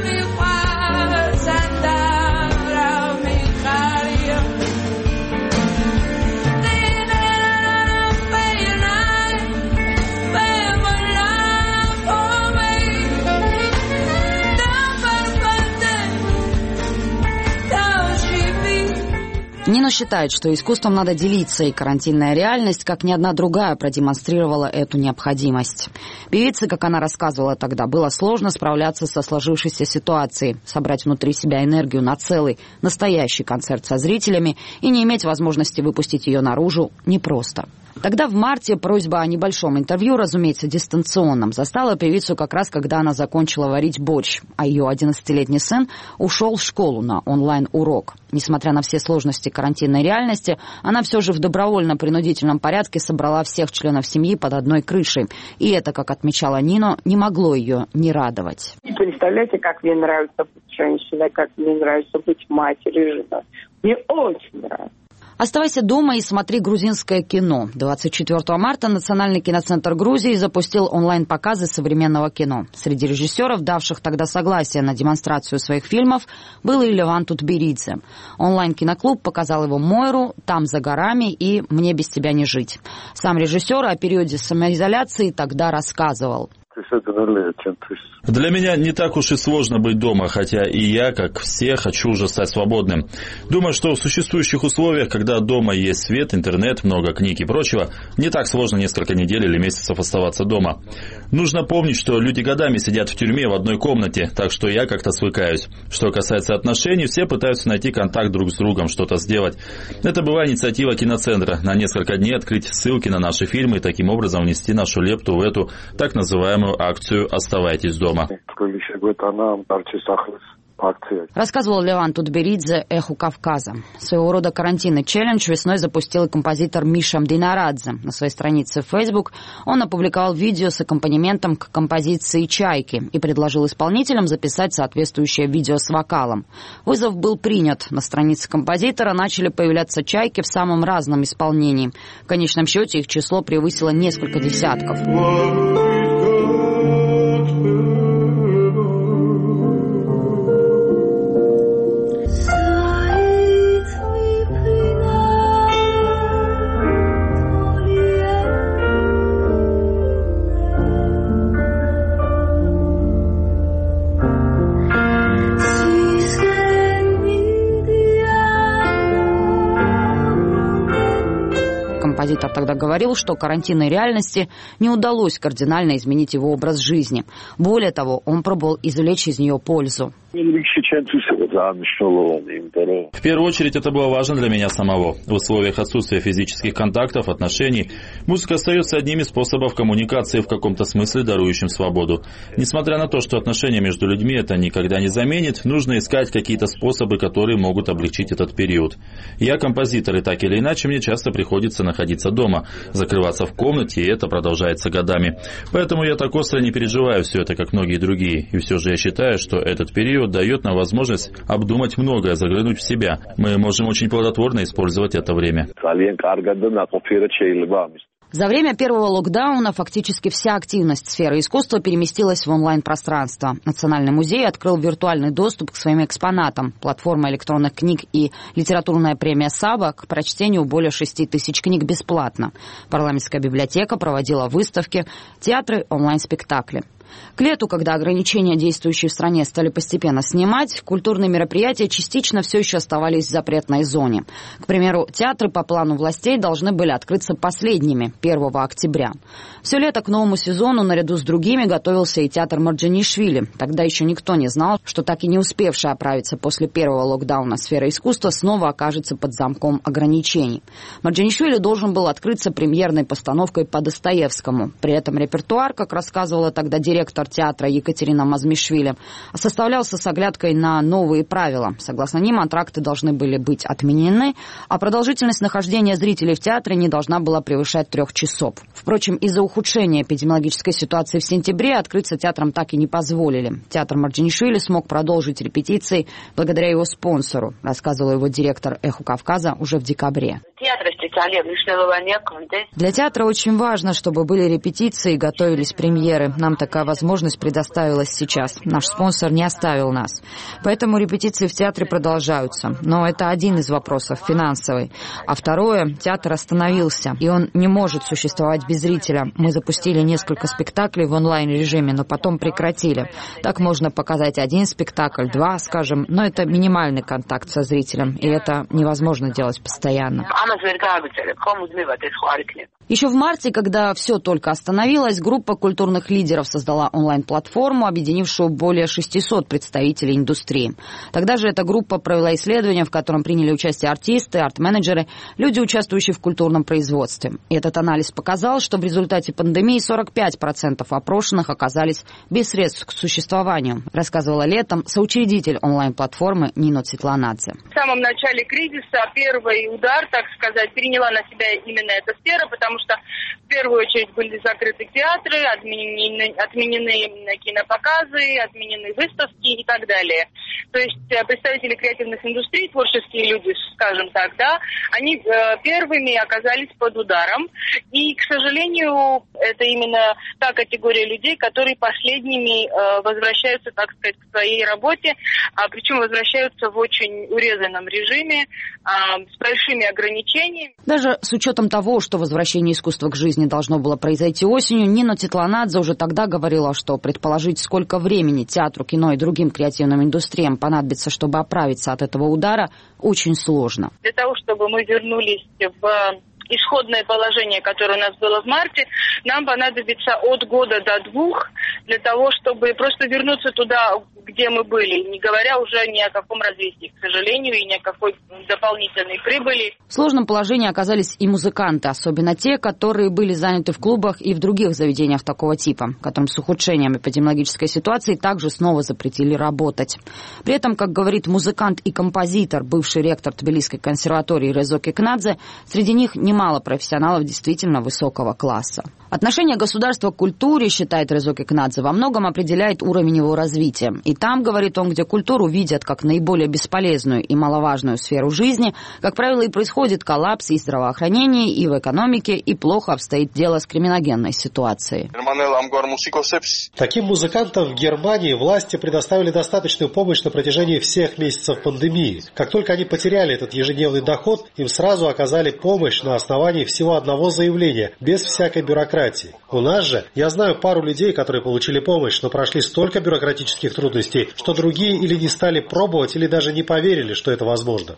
Нино считает, что искусством надо делиться, и карантинная реальность, как ни одна другая, продемонстрировала эту необходимость. Певице, как она рассказывала тогда, было сложно справляться со сложившейся ситуацией, собрать внутри себя энергию на целый, настоящий концерт со зрителями и не иметь возможности выпустить ее наружу непросто. Тогда в марте просьба о небольшом интервью, разумеется, дистанционном, застала певицу как раз, когда она закончила варить борщ, а ее 11-летний сын ушел в школу на онлайн-урок. Несмотря на все сложности карантинной реальности, она все же в добровольно-принудительном порядке собрала всех членов семьи под одной крышей. И это, как отмечала Нино, не могло ее не радовать. Не представляете, как мне нравится быть женщиной, как мне нравится быть матерью, женой. Мне очень нравится. Оставайся дома и смотри грузинское кино. 24 марта Национальный киноцентр Грузии запустил онлайн-показы современного кино. Среди режиссеров, давших тогда согласие на демонстрацию своих фильмов, был и Леван Тутберидзе. Онлайн-киноклуб показал его «Мойру», «Там за горами» и «Мне без тебя не жить». Сам режиссер о периоде самоизоляции тогда рассказывал. Для меня не так уж и сложно быть дома, хотя и я, как все, хочу уже стать свободным. Думаю, что в существующих условиях, когда дома есть свет, интернет, много книг и прочего, не так сложно несколько недель или месяцев оставаться дома. Нужно помнить, что люди годами сидят в тюрьме в одной комнате, так что я как-то свыкаюсь. Что касается отношений, все пытаются найти контакт друг с другом, что-то сделать. Это была инициатива киноцентра на несколько дней открыть ссылки на наши фильмы и таким образом внести нашу лепту в эту так называемую акцию «Оставайтесь дома». Рассказывал Леван Тутберидзе «Эху Кавказа». Своего рода карантинный челлендж весной запустил и композитор Миша Мдинарадзе. На своей странице в Facebook он опубликовал видео с аккомпанементом к композиции «Чайки» и предложил исполнителям записать соответствующее видео с вокалом. Вызов был принят. На странице композитора начали появляться чайки в самом разном исполнении. В конечном счете их число превысило несколько десятков. Композитор тогда говорил, что карантинной реальности не удалось кардинально изменить его образ жизни. Более того, он пробовал извлечь из нее пользу. В первую очередь это было важно для меня самого. В условиях отсутствия физических контактов, отношений, музыка остается одним из способов коммуникации, в каком-то смысле дарующим свободу. Несмотря на то, что отношения между людьми это никогда не заменит, нужно искать какие-то способы, которые могут облегчить этот период. Я композитор, и так или иначе мне часто приходится находиться дома, закрываться в комнате, и это продолжается годами. Поэтому я так остро не переживаю все это, как многие другие. И все же я считаю, что этот период дает нам возможность обдумать многое, заглянуть в себя. Мы можем очень плодотворно использовать это время. За время первого локдауна фактически вся активность сферы искусства переместилась в онлайн-пространство. Национальный музей открыл виртуальный доступ к своим экспонатам. Платформа электронных книг и литературная премия «Саба» к прочтению более 6 тысяч книг бесплатно. Парламентская библиотека проводила выставки, театры, онлайн-спектакли. К лету, когда ограничения, действующие в стране, стали постепенно снимать, культурные мероприятия частично все еще оставались в запретной зоне. К примеру, театры по плану властей должны были открыться последними 1 октября. Все лето к новому сезону наряду с другими готовился и театр Марджанишвили. Тогда еще никто не знал, что так и не успевшая оправиться после первого локдауна сфера искусства снова окажется под замком ограничений. Марджанишвили должен был открыться премьерной постановкой по Достоевскому. При этом репертуар, как рассказывала тогда директор театра Екатерина Мазмишвили, составлялся с оглядкой на новые правила. Согласно ним, антракты должны были быть отменены, а продолжительность нахождения зрителей в театре не должна была превышать 3 часов. Впрочем, из-за ухудшения эпидемиологической ситуации в сентябре открыться театрам так и не позволили. Театр Марджанишвили смог продолжить репетиции благодаря его спонсору, рассказывал его директор «Эху Кавказа» уже в декабре. Для театра очень важно, чтобы были репетиции и готовились премьеры. Нам такая возможность предоставилась сейчас. Наш спонсор не оставил нас. Поэтому репетиции в театре продолжаются. Но это один из вопросов, финансовый. А второе, театр остановился, и он не может существовать без зрителя. Мы запустили несколько спектаклей в онлайн-режиме, но потом прекратили. Так можно показать 1 спектакль, 2, скажем, но это минимальный контакт со зрителем, и это невозможно делать постоянно. Еще в марте, когда все только остановилось, группа культурных лидеров создала онлайн-платформу, объединившую более 600 представителей индустрии. Тогда же эта группа провела исследование, в котором приняли участие артисты, арт-менеджеры, люди, участвующие в культурном производстве. И этот анализ показал, что в результате пандемии 45% опрошенных оказались без средств к существованию, рассказывала летом соучредитель онлайн-платформы Нино Цветланадзе. В самом начале кризиса первый удар, так сказать, приняла на себя именно эта сфера, потому что в первую очередь были закрыты театры, отменены кинопоказы, отменены выставки и так далее. То есть представители креативных индустрий, творческие люди, скажем так, да, они первыми оказались под ударом. И, к сожалению, это именно та категория людей, которые последними возвращаются, так сказать, к своей работе, причем возвращаются в очень урезанном режиме, с большими ограничениями. Даже с учетом того, что возвращение искусства к жизни должно было произойти осенью, Нино Цветланадзе уже тогда говорила, что предположить, сколько времени театру, кино и другим креативным индустриям понадобится, чтобы оправиться от этого удара, очень сложно. Для того, чтобы мы вернулись в исходное положение, которое у нас было в марте, нам понадобится от года до 2 для того, чтобы просто вернуться туда, где мы были, не говоря уже ни о каком развитии, к сожалению, и ни о какой дополнительной прибыли. В сложном положении оказались и музыканты, особенно те, которые были заняты в клубах и в других заведениях такого типа, которым с ухудшением эпидемиологической ситуации также снова запретили работать. При этом, как говорит музыкант и композитор, бывший ректор Тбилисской консерватории Резо Кекнадзе, среди них немало профессионалов действительно высокого класса. Отношение государства к культуре, считает Резо Кекнадзе, во многом определяет уровень его развития. И там, говорит он, где культуру видят как наиболее бесполезную и маловажную сферу жизни, как правило, и происходит коллапс и в здравоохранении, и в экономике, и плохо обстоит дело с криминогенной ситуацией. Таким музыкантам в Германии власти предоставили достаточную помощь на протяжении всех месяцев пандемии. Как только они потеряли этот ежедневный доход, им сразу оказали помощь на основании всего одного заявления, без всякой бюрократии. У нас же, я знаю пару людей, которые получили помощь, но прошли столько бюрократических трудностей, что другие или не стали пробовать, или даже не поверили, что это возможно.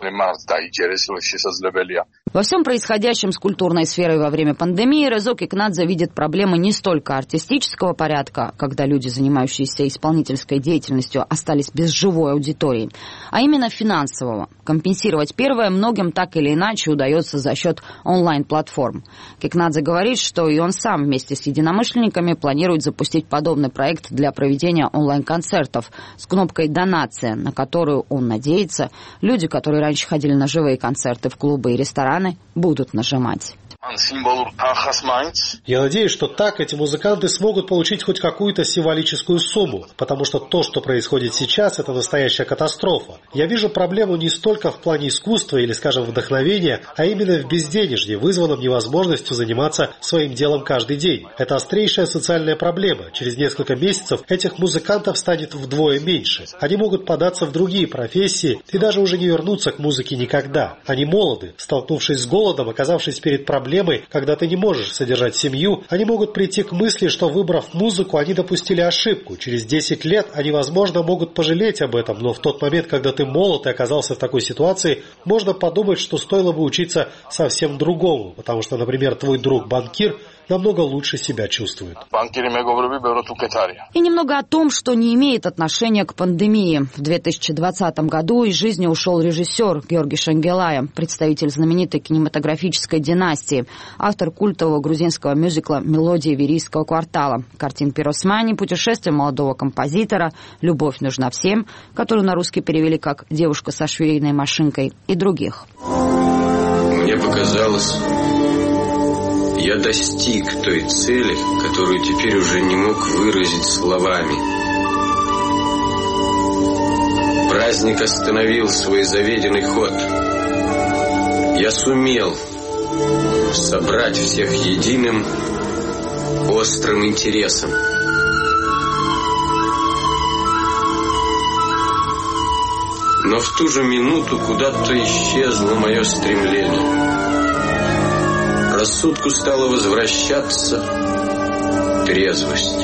Во всем происходящем с культурной сферой во время пандемии Резо Кекнадзе видит проблемы не столько артистического порядка, когда люди, занимающиеся исполнительской деятельностью, остались без живой аудитории, а именно финансового. Компенсировать первое многим так или иначе удается за счет онлайн-платформ. Кекнадзе говорит, что и он сам вместе с единомышленниками планирует запустить подобный проект для проведения онлайн-концертов с кнопкой «Донация», на которую, он надеется, люди, которые раньше ходили на живые концерты в клубы и рестораны, будут нажимать. Я надеюсь, что так эти музыканты смогут получить хоть какую-то символическую сумму, потому что то, что происходит сейчас, это настоящая катастрофа. Я вижу проблему не столько в плане искусства или, скажем, вдохновения, а именно в безденежье, вызванном невозможностью заниматься своим делом каждый день. Это острейшая социальная проблема. Через несколько месяцев этих музыкантов станет вдвое меньше. Они могут податься в другие профессии и даже уже не вернуться к музыке никогда. Они молоды, столкнувшись с голодом, оказавшись перед проблемой, когда ты не можешь содержать семью, они могут прийти к мысли, что, выбрав музыку, они допустили ошибку. Через 10 лет они, возможно, могут пожалеть об этом, но в тот момент, когда ты молод и оказался в такой ситуации, можно подумать, что стоило бы учиться совсем другому, потому что, например, твой друг-банкир намного лучше себя чувствует. И немного о том, что не имеет отношения к пандемии. В 2020 году из жизни ушел режиссер Георги Шенгелая, представитель знаменитой кинематографической династии, автор культового грузинского мюзикла «Мелодии Верийского квартала», картин «Пиросмани», «Путешествие молодого композитора», «Любовь нужна всем», которую на русский перевели как «Девушка со швейной машинкой» и других. Мне показалось, я достиг той цели, которую теперь уже не мог выразить словами. Праздник остановил свой заведенный ход. Я сумел собрать всех единым острым интересом. Но в ту же минуту куда-то исчезло мое стремление. Рассудку стала возвращаться трезвость.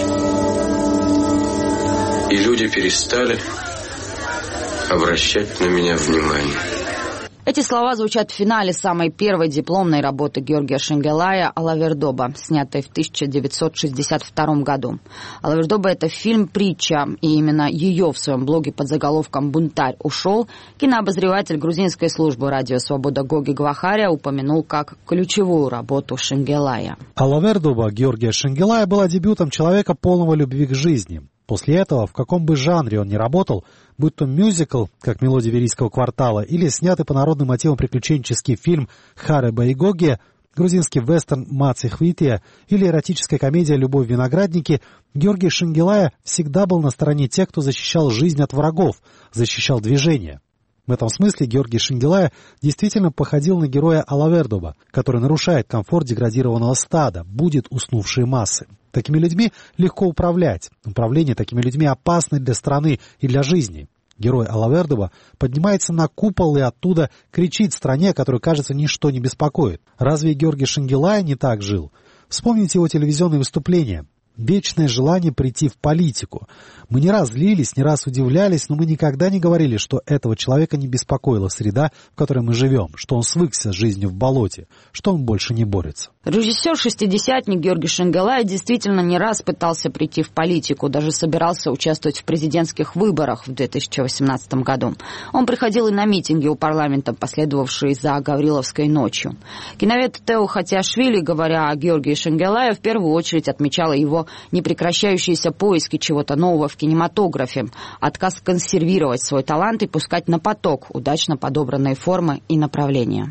И люди перестали обращать на меня внимание. Эти слова звучат в финале самой первой дипломной работы Георгия Шенгелая «Алавердоба», снятой в 1962 году. «Алавердоба» — это фильм-притча, и именно ее в своем блоге под заголовком «Бунтарь ушел» кинообозреватель грузинской службы «Радио Свобода» Гоги Гвахария упомянул как ключевую работу Шенгелая. «Алавердоба» Георгия Шенгелая была дебютом человека, полного любви к жизни. После этого, в каком бы жанре он ни работал, будь то мюзикл, как «Мелодия Верийского квартала», или снятый по народным мотивам приключенческий фильм «Харе Байгоге», грузинский вестерн «Маци Хвития» или эротическая комедия «Любовь в винограднике», Георгий Шенгелая всегда был на стороне тех, кто защищал жизнь от врагов, защищал движение. В этом смысле Георгий Шенгелая действительно походил на героя Алавердоба, который нарушает комфорт деградированного стада, будит уснувшие массы. Такими людьми легко управлять. Управление такими людьми опасно для страны и для жизни. Герой Алавердоба поднимается на купол и оттуда кричит стране, которую, кажется, ничто не беспокоит. Разве Георгий Шенгелая не так жил? Вспомните его телевизионные выступления. вечное желание прийти в политику. Мы не раз злились, не раз удивлялись, но мы никогда не говорили, что этого человека не беспокоила среда, в которой мы живем, что он свыкся с жизнью в болоте, что он больше не борется. Режиссер-шестидесятник Георгий Шенгалаев действительно не раз пытался прийти в политику, даже собирался участвовать в президентских выборах в 2018 году. Он приходил и на митинги у парламента, последовавшие за Гавриловской ночью. Киновед Тео Хатиашвили, говоря о Георгии Шенгалаеве, в первую очередь отмечала его непрекращающиеся поиски чего-то нового в кинематографе, отказ консервировать свой талант и пускать на поток удачно подобранные формы и направления.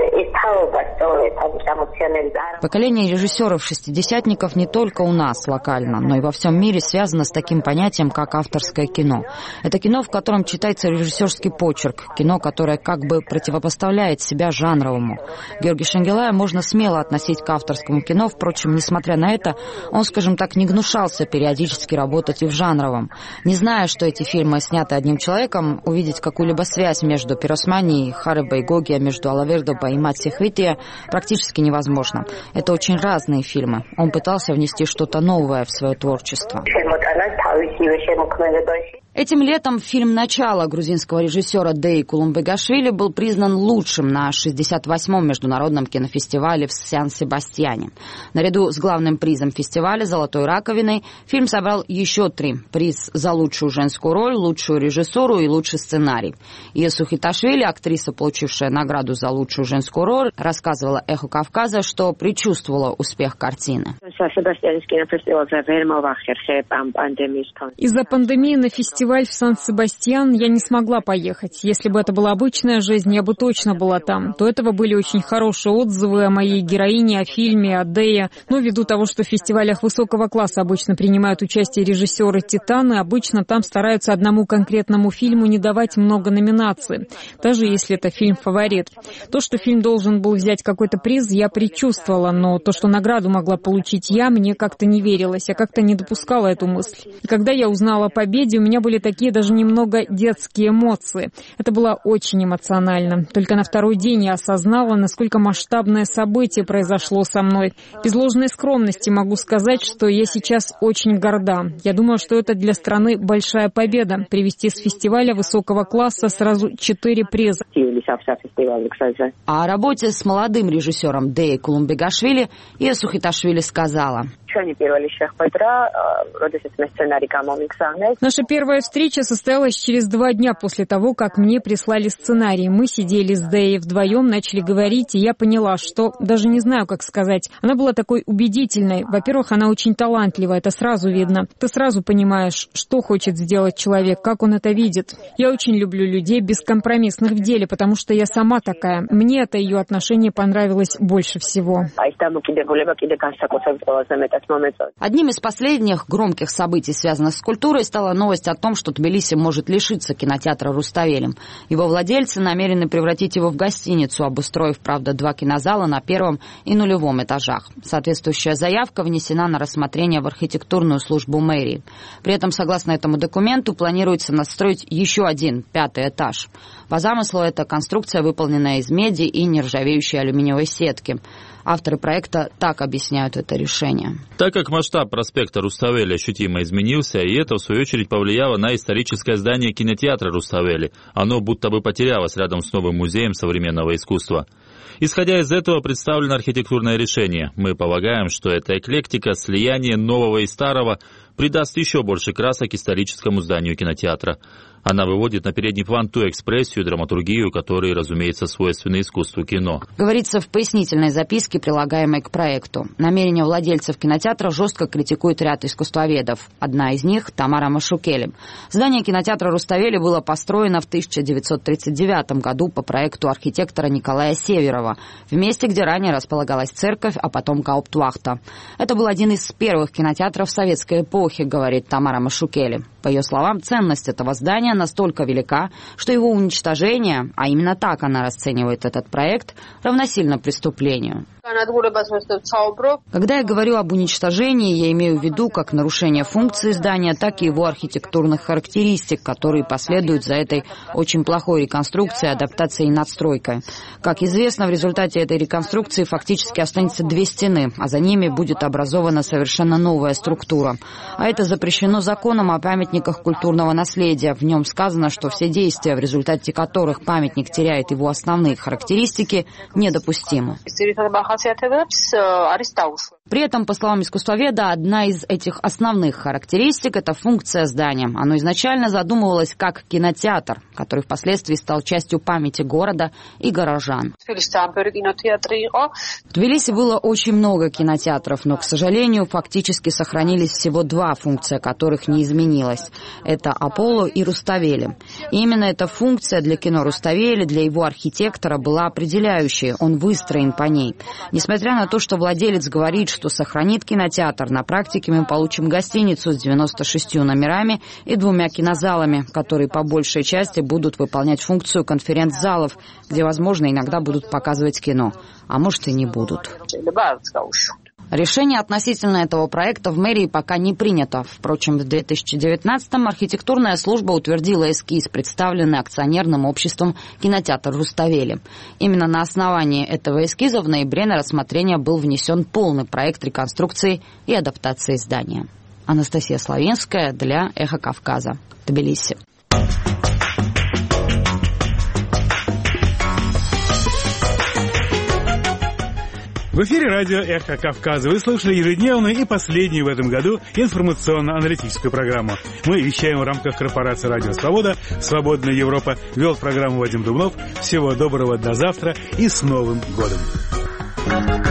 Поколение режиссеров-шестидесятников не только у нас локально, но и во всем мире связано с таким понятием, как авторское кино. Это кино, в котором читается режиссерский почерк, кино, которое как бы противопоставляет себя жанровому. Георгий Шенгалаев можно смело относить к авторскому кино, впрочем, несмотря на это, он, скажем так, не гнушался периодически работать и в жанровом. Не зная, что эти фильмы сняты одним человеком, увидеть какую-либо связь между Пиросмани, Хареба и Гогия, между Алавердоба и Матсихвития практически невозможно. Это очень разные фильмы. Он пытался внести что-то новое в свое творчество. Этим летом фильм «Начало» грузинского режиссера Деи Кулумбегашвили был признан лучшим на 68-м международном кинофестивале в Сан-Себастьяне. Наряду с главным призом фестиваля «Золотой раковиной» фильм собрал еще 3 – приз за лучшую женскую роль, лучшую режиссуру и лучший сценарий. Иесу Хиташвили, актриса, получившая награду за лучшую женскую роль, рассказывала «Эхо Кавказа», что предчувствовала успех картины. Из-за пандемии на фестиваль в Сан-Себастьян я не смогла поехать. Если бы это была обычная жизнь, я бы точно была там. До этого были очень хорошие отзывы о моей героине, о фильме, о Дее. Но ввиду того, что в фестивалях высокого класса обычно принимают участие режиссеры «Титаны», обычно там стараются одному конкретному фильму не давать много номинаций, даже если это фильм-фаворит. То, что фильм должен был взять какой-то приз, я предчувствовала, но то, что награду могла получить я, мне как-то не верилось. Я как-то не допускала эту мысль. И когда я узнала о победе, у меня были такие даже немного детские эмоции. Это было очень эмоционально. Только на второй день я осознала, насколько масштабное событие произошло со мной. Без ложной скромности могу сказать, что я сейчас очень горда. Я думаю, что это для страны большая победа. Привезти с фестиваля высокого класса сразу 4 приза. А о работе с молодым режиссером Деей Кулумбегашвили Иесу Хиташвили сказала: наша первая встреча состоялась через 2 дня после того, как мне прислали сценарий. Мы сидели с Деей вдвоем, начали говорить, и я поняла, что даже не знаю, как сказать. Она была такой убедительной. Во-первых, она очень талантлива, это сразу видно. Ты сразу понимаешь, что хочет сделать человек, как он это видит. Я очень люблю людей бескомпромиссных в деле, потому что я сама такая. Мне это ее отношение понравилось больше всего. Одним из последних громких событий, связанных с культурой, стала новость о том, что Тбилиси может лишиться кинотеатра «Руставели». Его владельцы намерены превратить его в гостиницу, обустроив, правда, 2 кинозала на 1-м и 0-м этажах. Соответствующая заявка внесена на рассмотрение в архитектурную службу мэрии. При этом, согласно этому документу, планируется настроить еще один 5-й этаж. По замыслу, эта конструкция, выполненная из меди и нержавеющей алюминиевой сетки. Авторы проекта так объясняют это решение. Так как масштаб проспекта Руставели ощутимо изменился, и это, в свою очередь, повлияло на историческое здание кинотеатра Руставели. Оно будто бы потерялось рядом с новым музеем современного искусства. Исходя из этого, представлено архитектурное решение. Мы полагаем, что эта эклектика, слияние нового и старого, придаст еще больше красок историческому зданию кинотеатра. Она выводит на передний план ту экспрессию и драматургию, которые, разумеется, свойственны искусству кино. Говорится в пояснительной записке, прилагаемой к проекту. Намерения владельцев кинотеатра жестко критикует ряд искусствоведов. Одна из них – Тамара Машукели. Здание кинотеатра Руставели было построено в 1939 году по проекту архитектора Николая Северова, в месте, где ранее располагалась церковь, а потом гауптвахта. Это был один из первых кинотеатров советской эпохи. эпохи, говорит Тамара Машукели. По ее словам, ценность этого здания настолько велика, что его уничтожение, а именно так она расценивает этот проект, равносильно преступлению. Когда я говорю об уничтожении, я имею в виду как нарушение функции здания, так и его архитектурных характеристик, которые последуют за этой очень плохой реконструкцией, адаптацией и надстройкой. Как известно, в результате этой реконструкции фактически останется 2 стены, а за ними будет образована совершенно новая структура. А это запрещено законом о памятниках культурного наследия. В нем сказано, что все действия, в результате которых памятник теряет его основные характеристики, недопустимы. При этом, по словам искусствоведа, одна из этих основных характеристик – это функция здания. Оно изначально задумывалось как кинотеатр, который впоследствии стал частью памяти города и горожан. В Тбилиси было очень много кинотеатров, но, к сожалению, фактически сохранились всего 2, функция которых не изменилась. Это Аполло и Руставели. И именно эта функция для кино Руставели, для его архитектора, была определяющей. Он выстроен по ней. Несмотря на то, что владелец говорит, что сохранит кинотеатр, на практике мы получим гостиницу с 96 номерами и 2 кинозалами, которые по большей части будут выполнять функцию конференц-залов, где, возможно, иногда будут показывать кино, а может и не будут. Решение относительно этого проекта в мэрии пока не принято. Впрочем, в 2019-м архитектурная служба утвердила эскиз, представленный акционерным обществом «Кинотеатр Руставели». Именно на основании этого эскиза в ноябре на рассмотрение был внесен полный проект реконструкции и адаптации здания. Анастасия Славенская для «Эхо Кавказа», Тбилиси. В эфире радио «Эхо Кавказа». Вы слушали ежедневную и последнюю в этом году информационно-аналитическую программу. Мы вещаем в рамках корпорации «Радио Свобода». «Свободная Европа». Вел программу Вадим Дубнов. Всего доброго, до завтра и с Новым годом!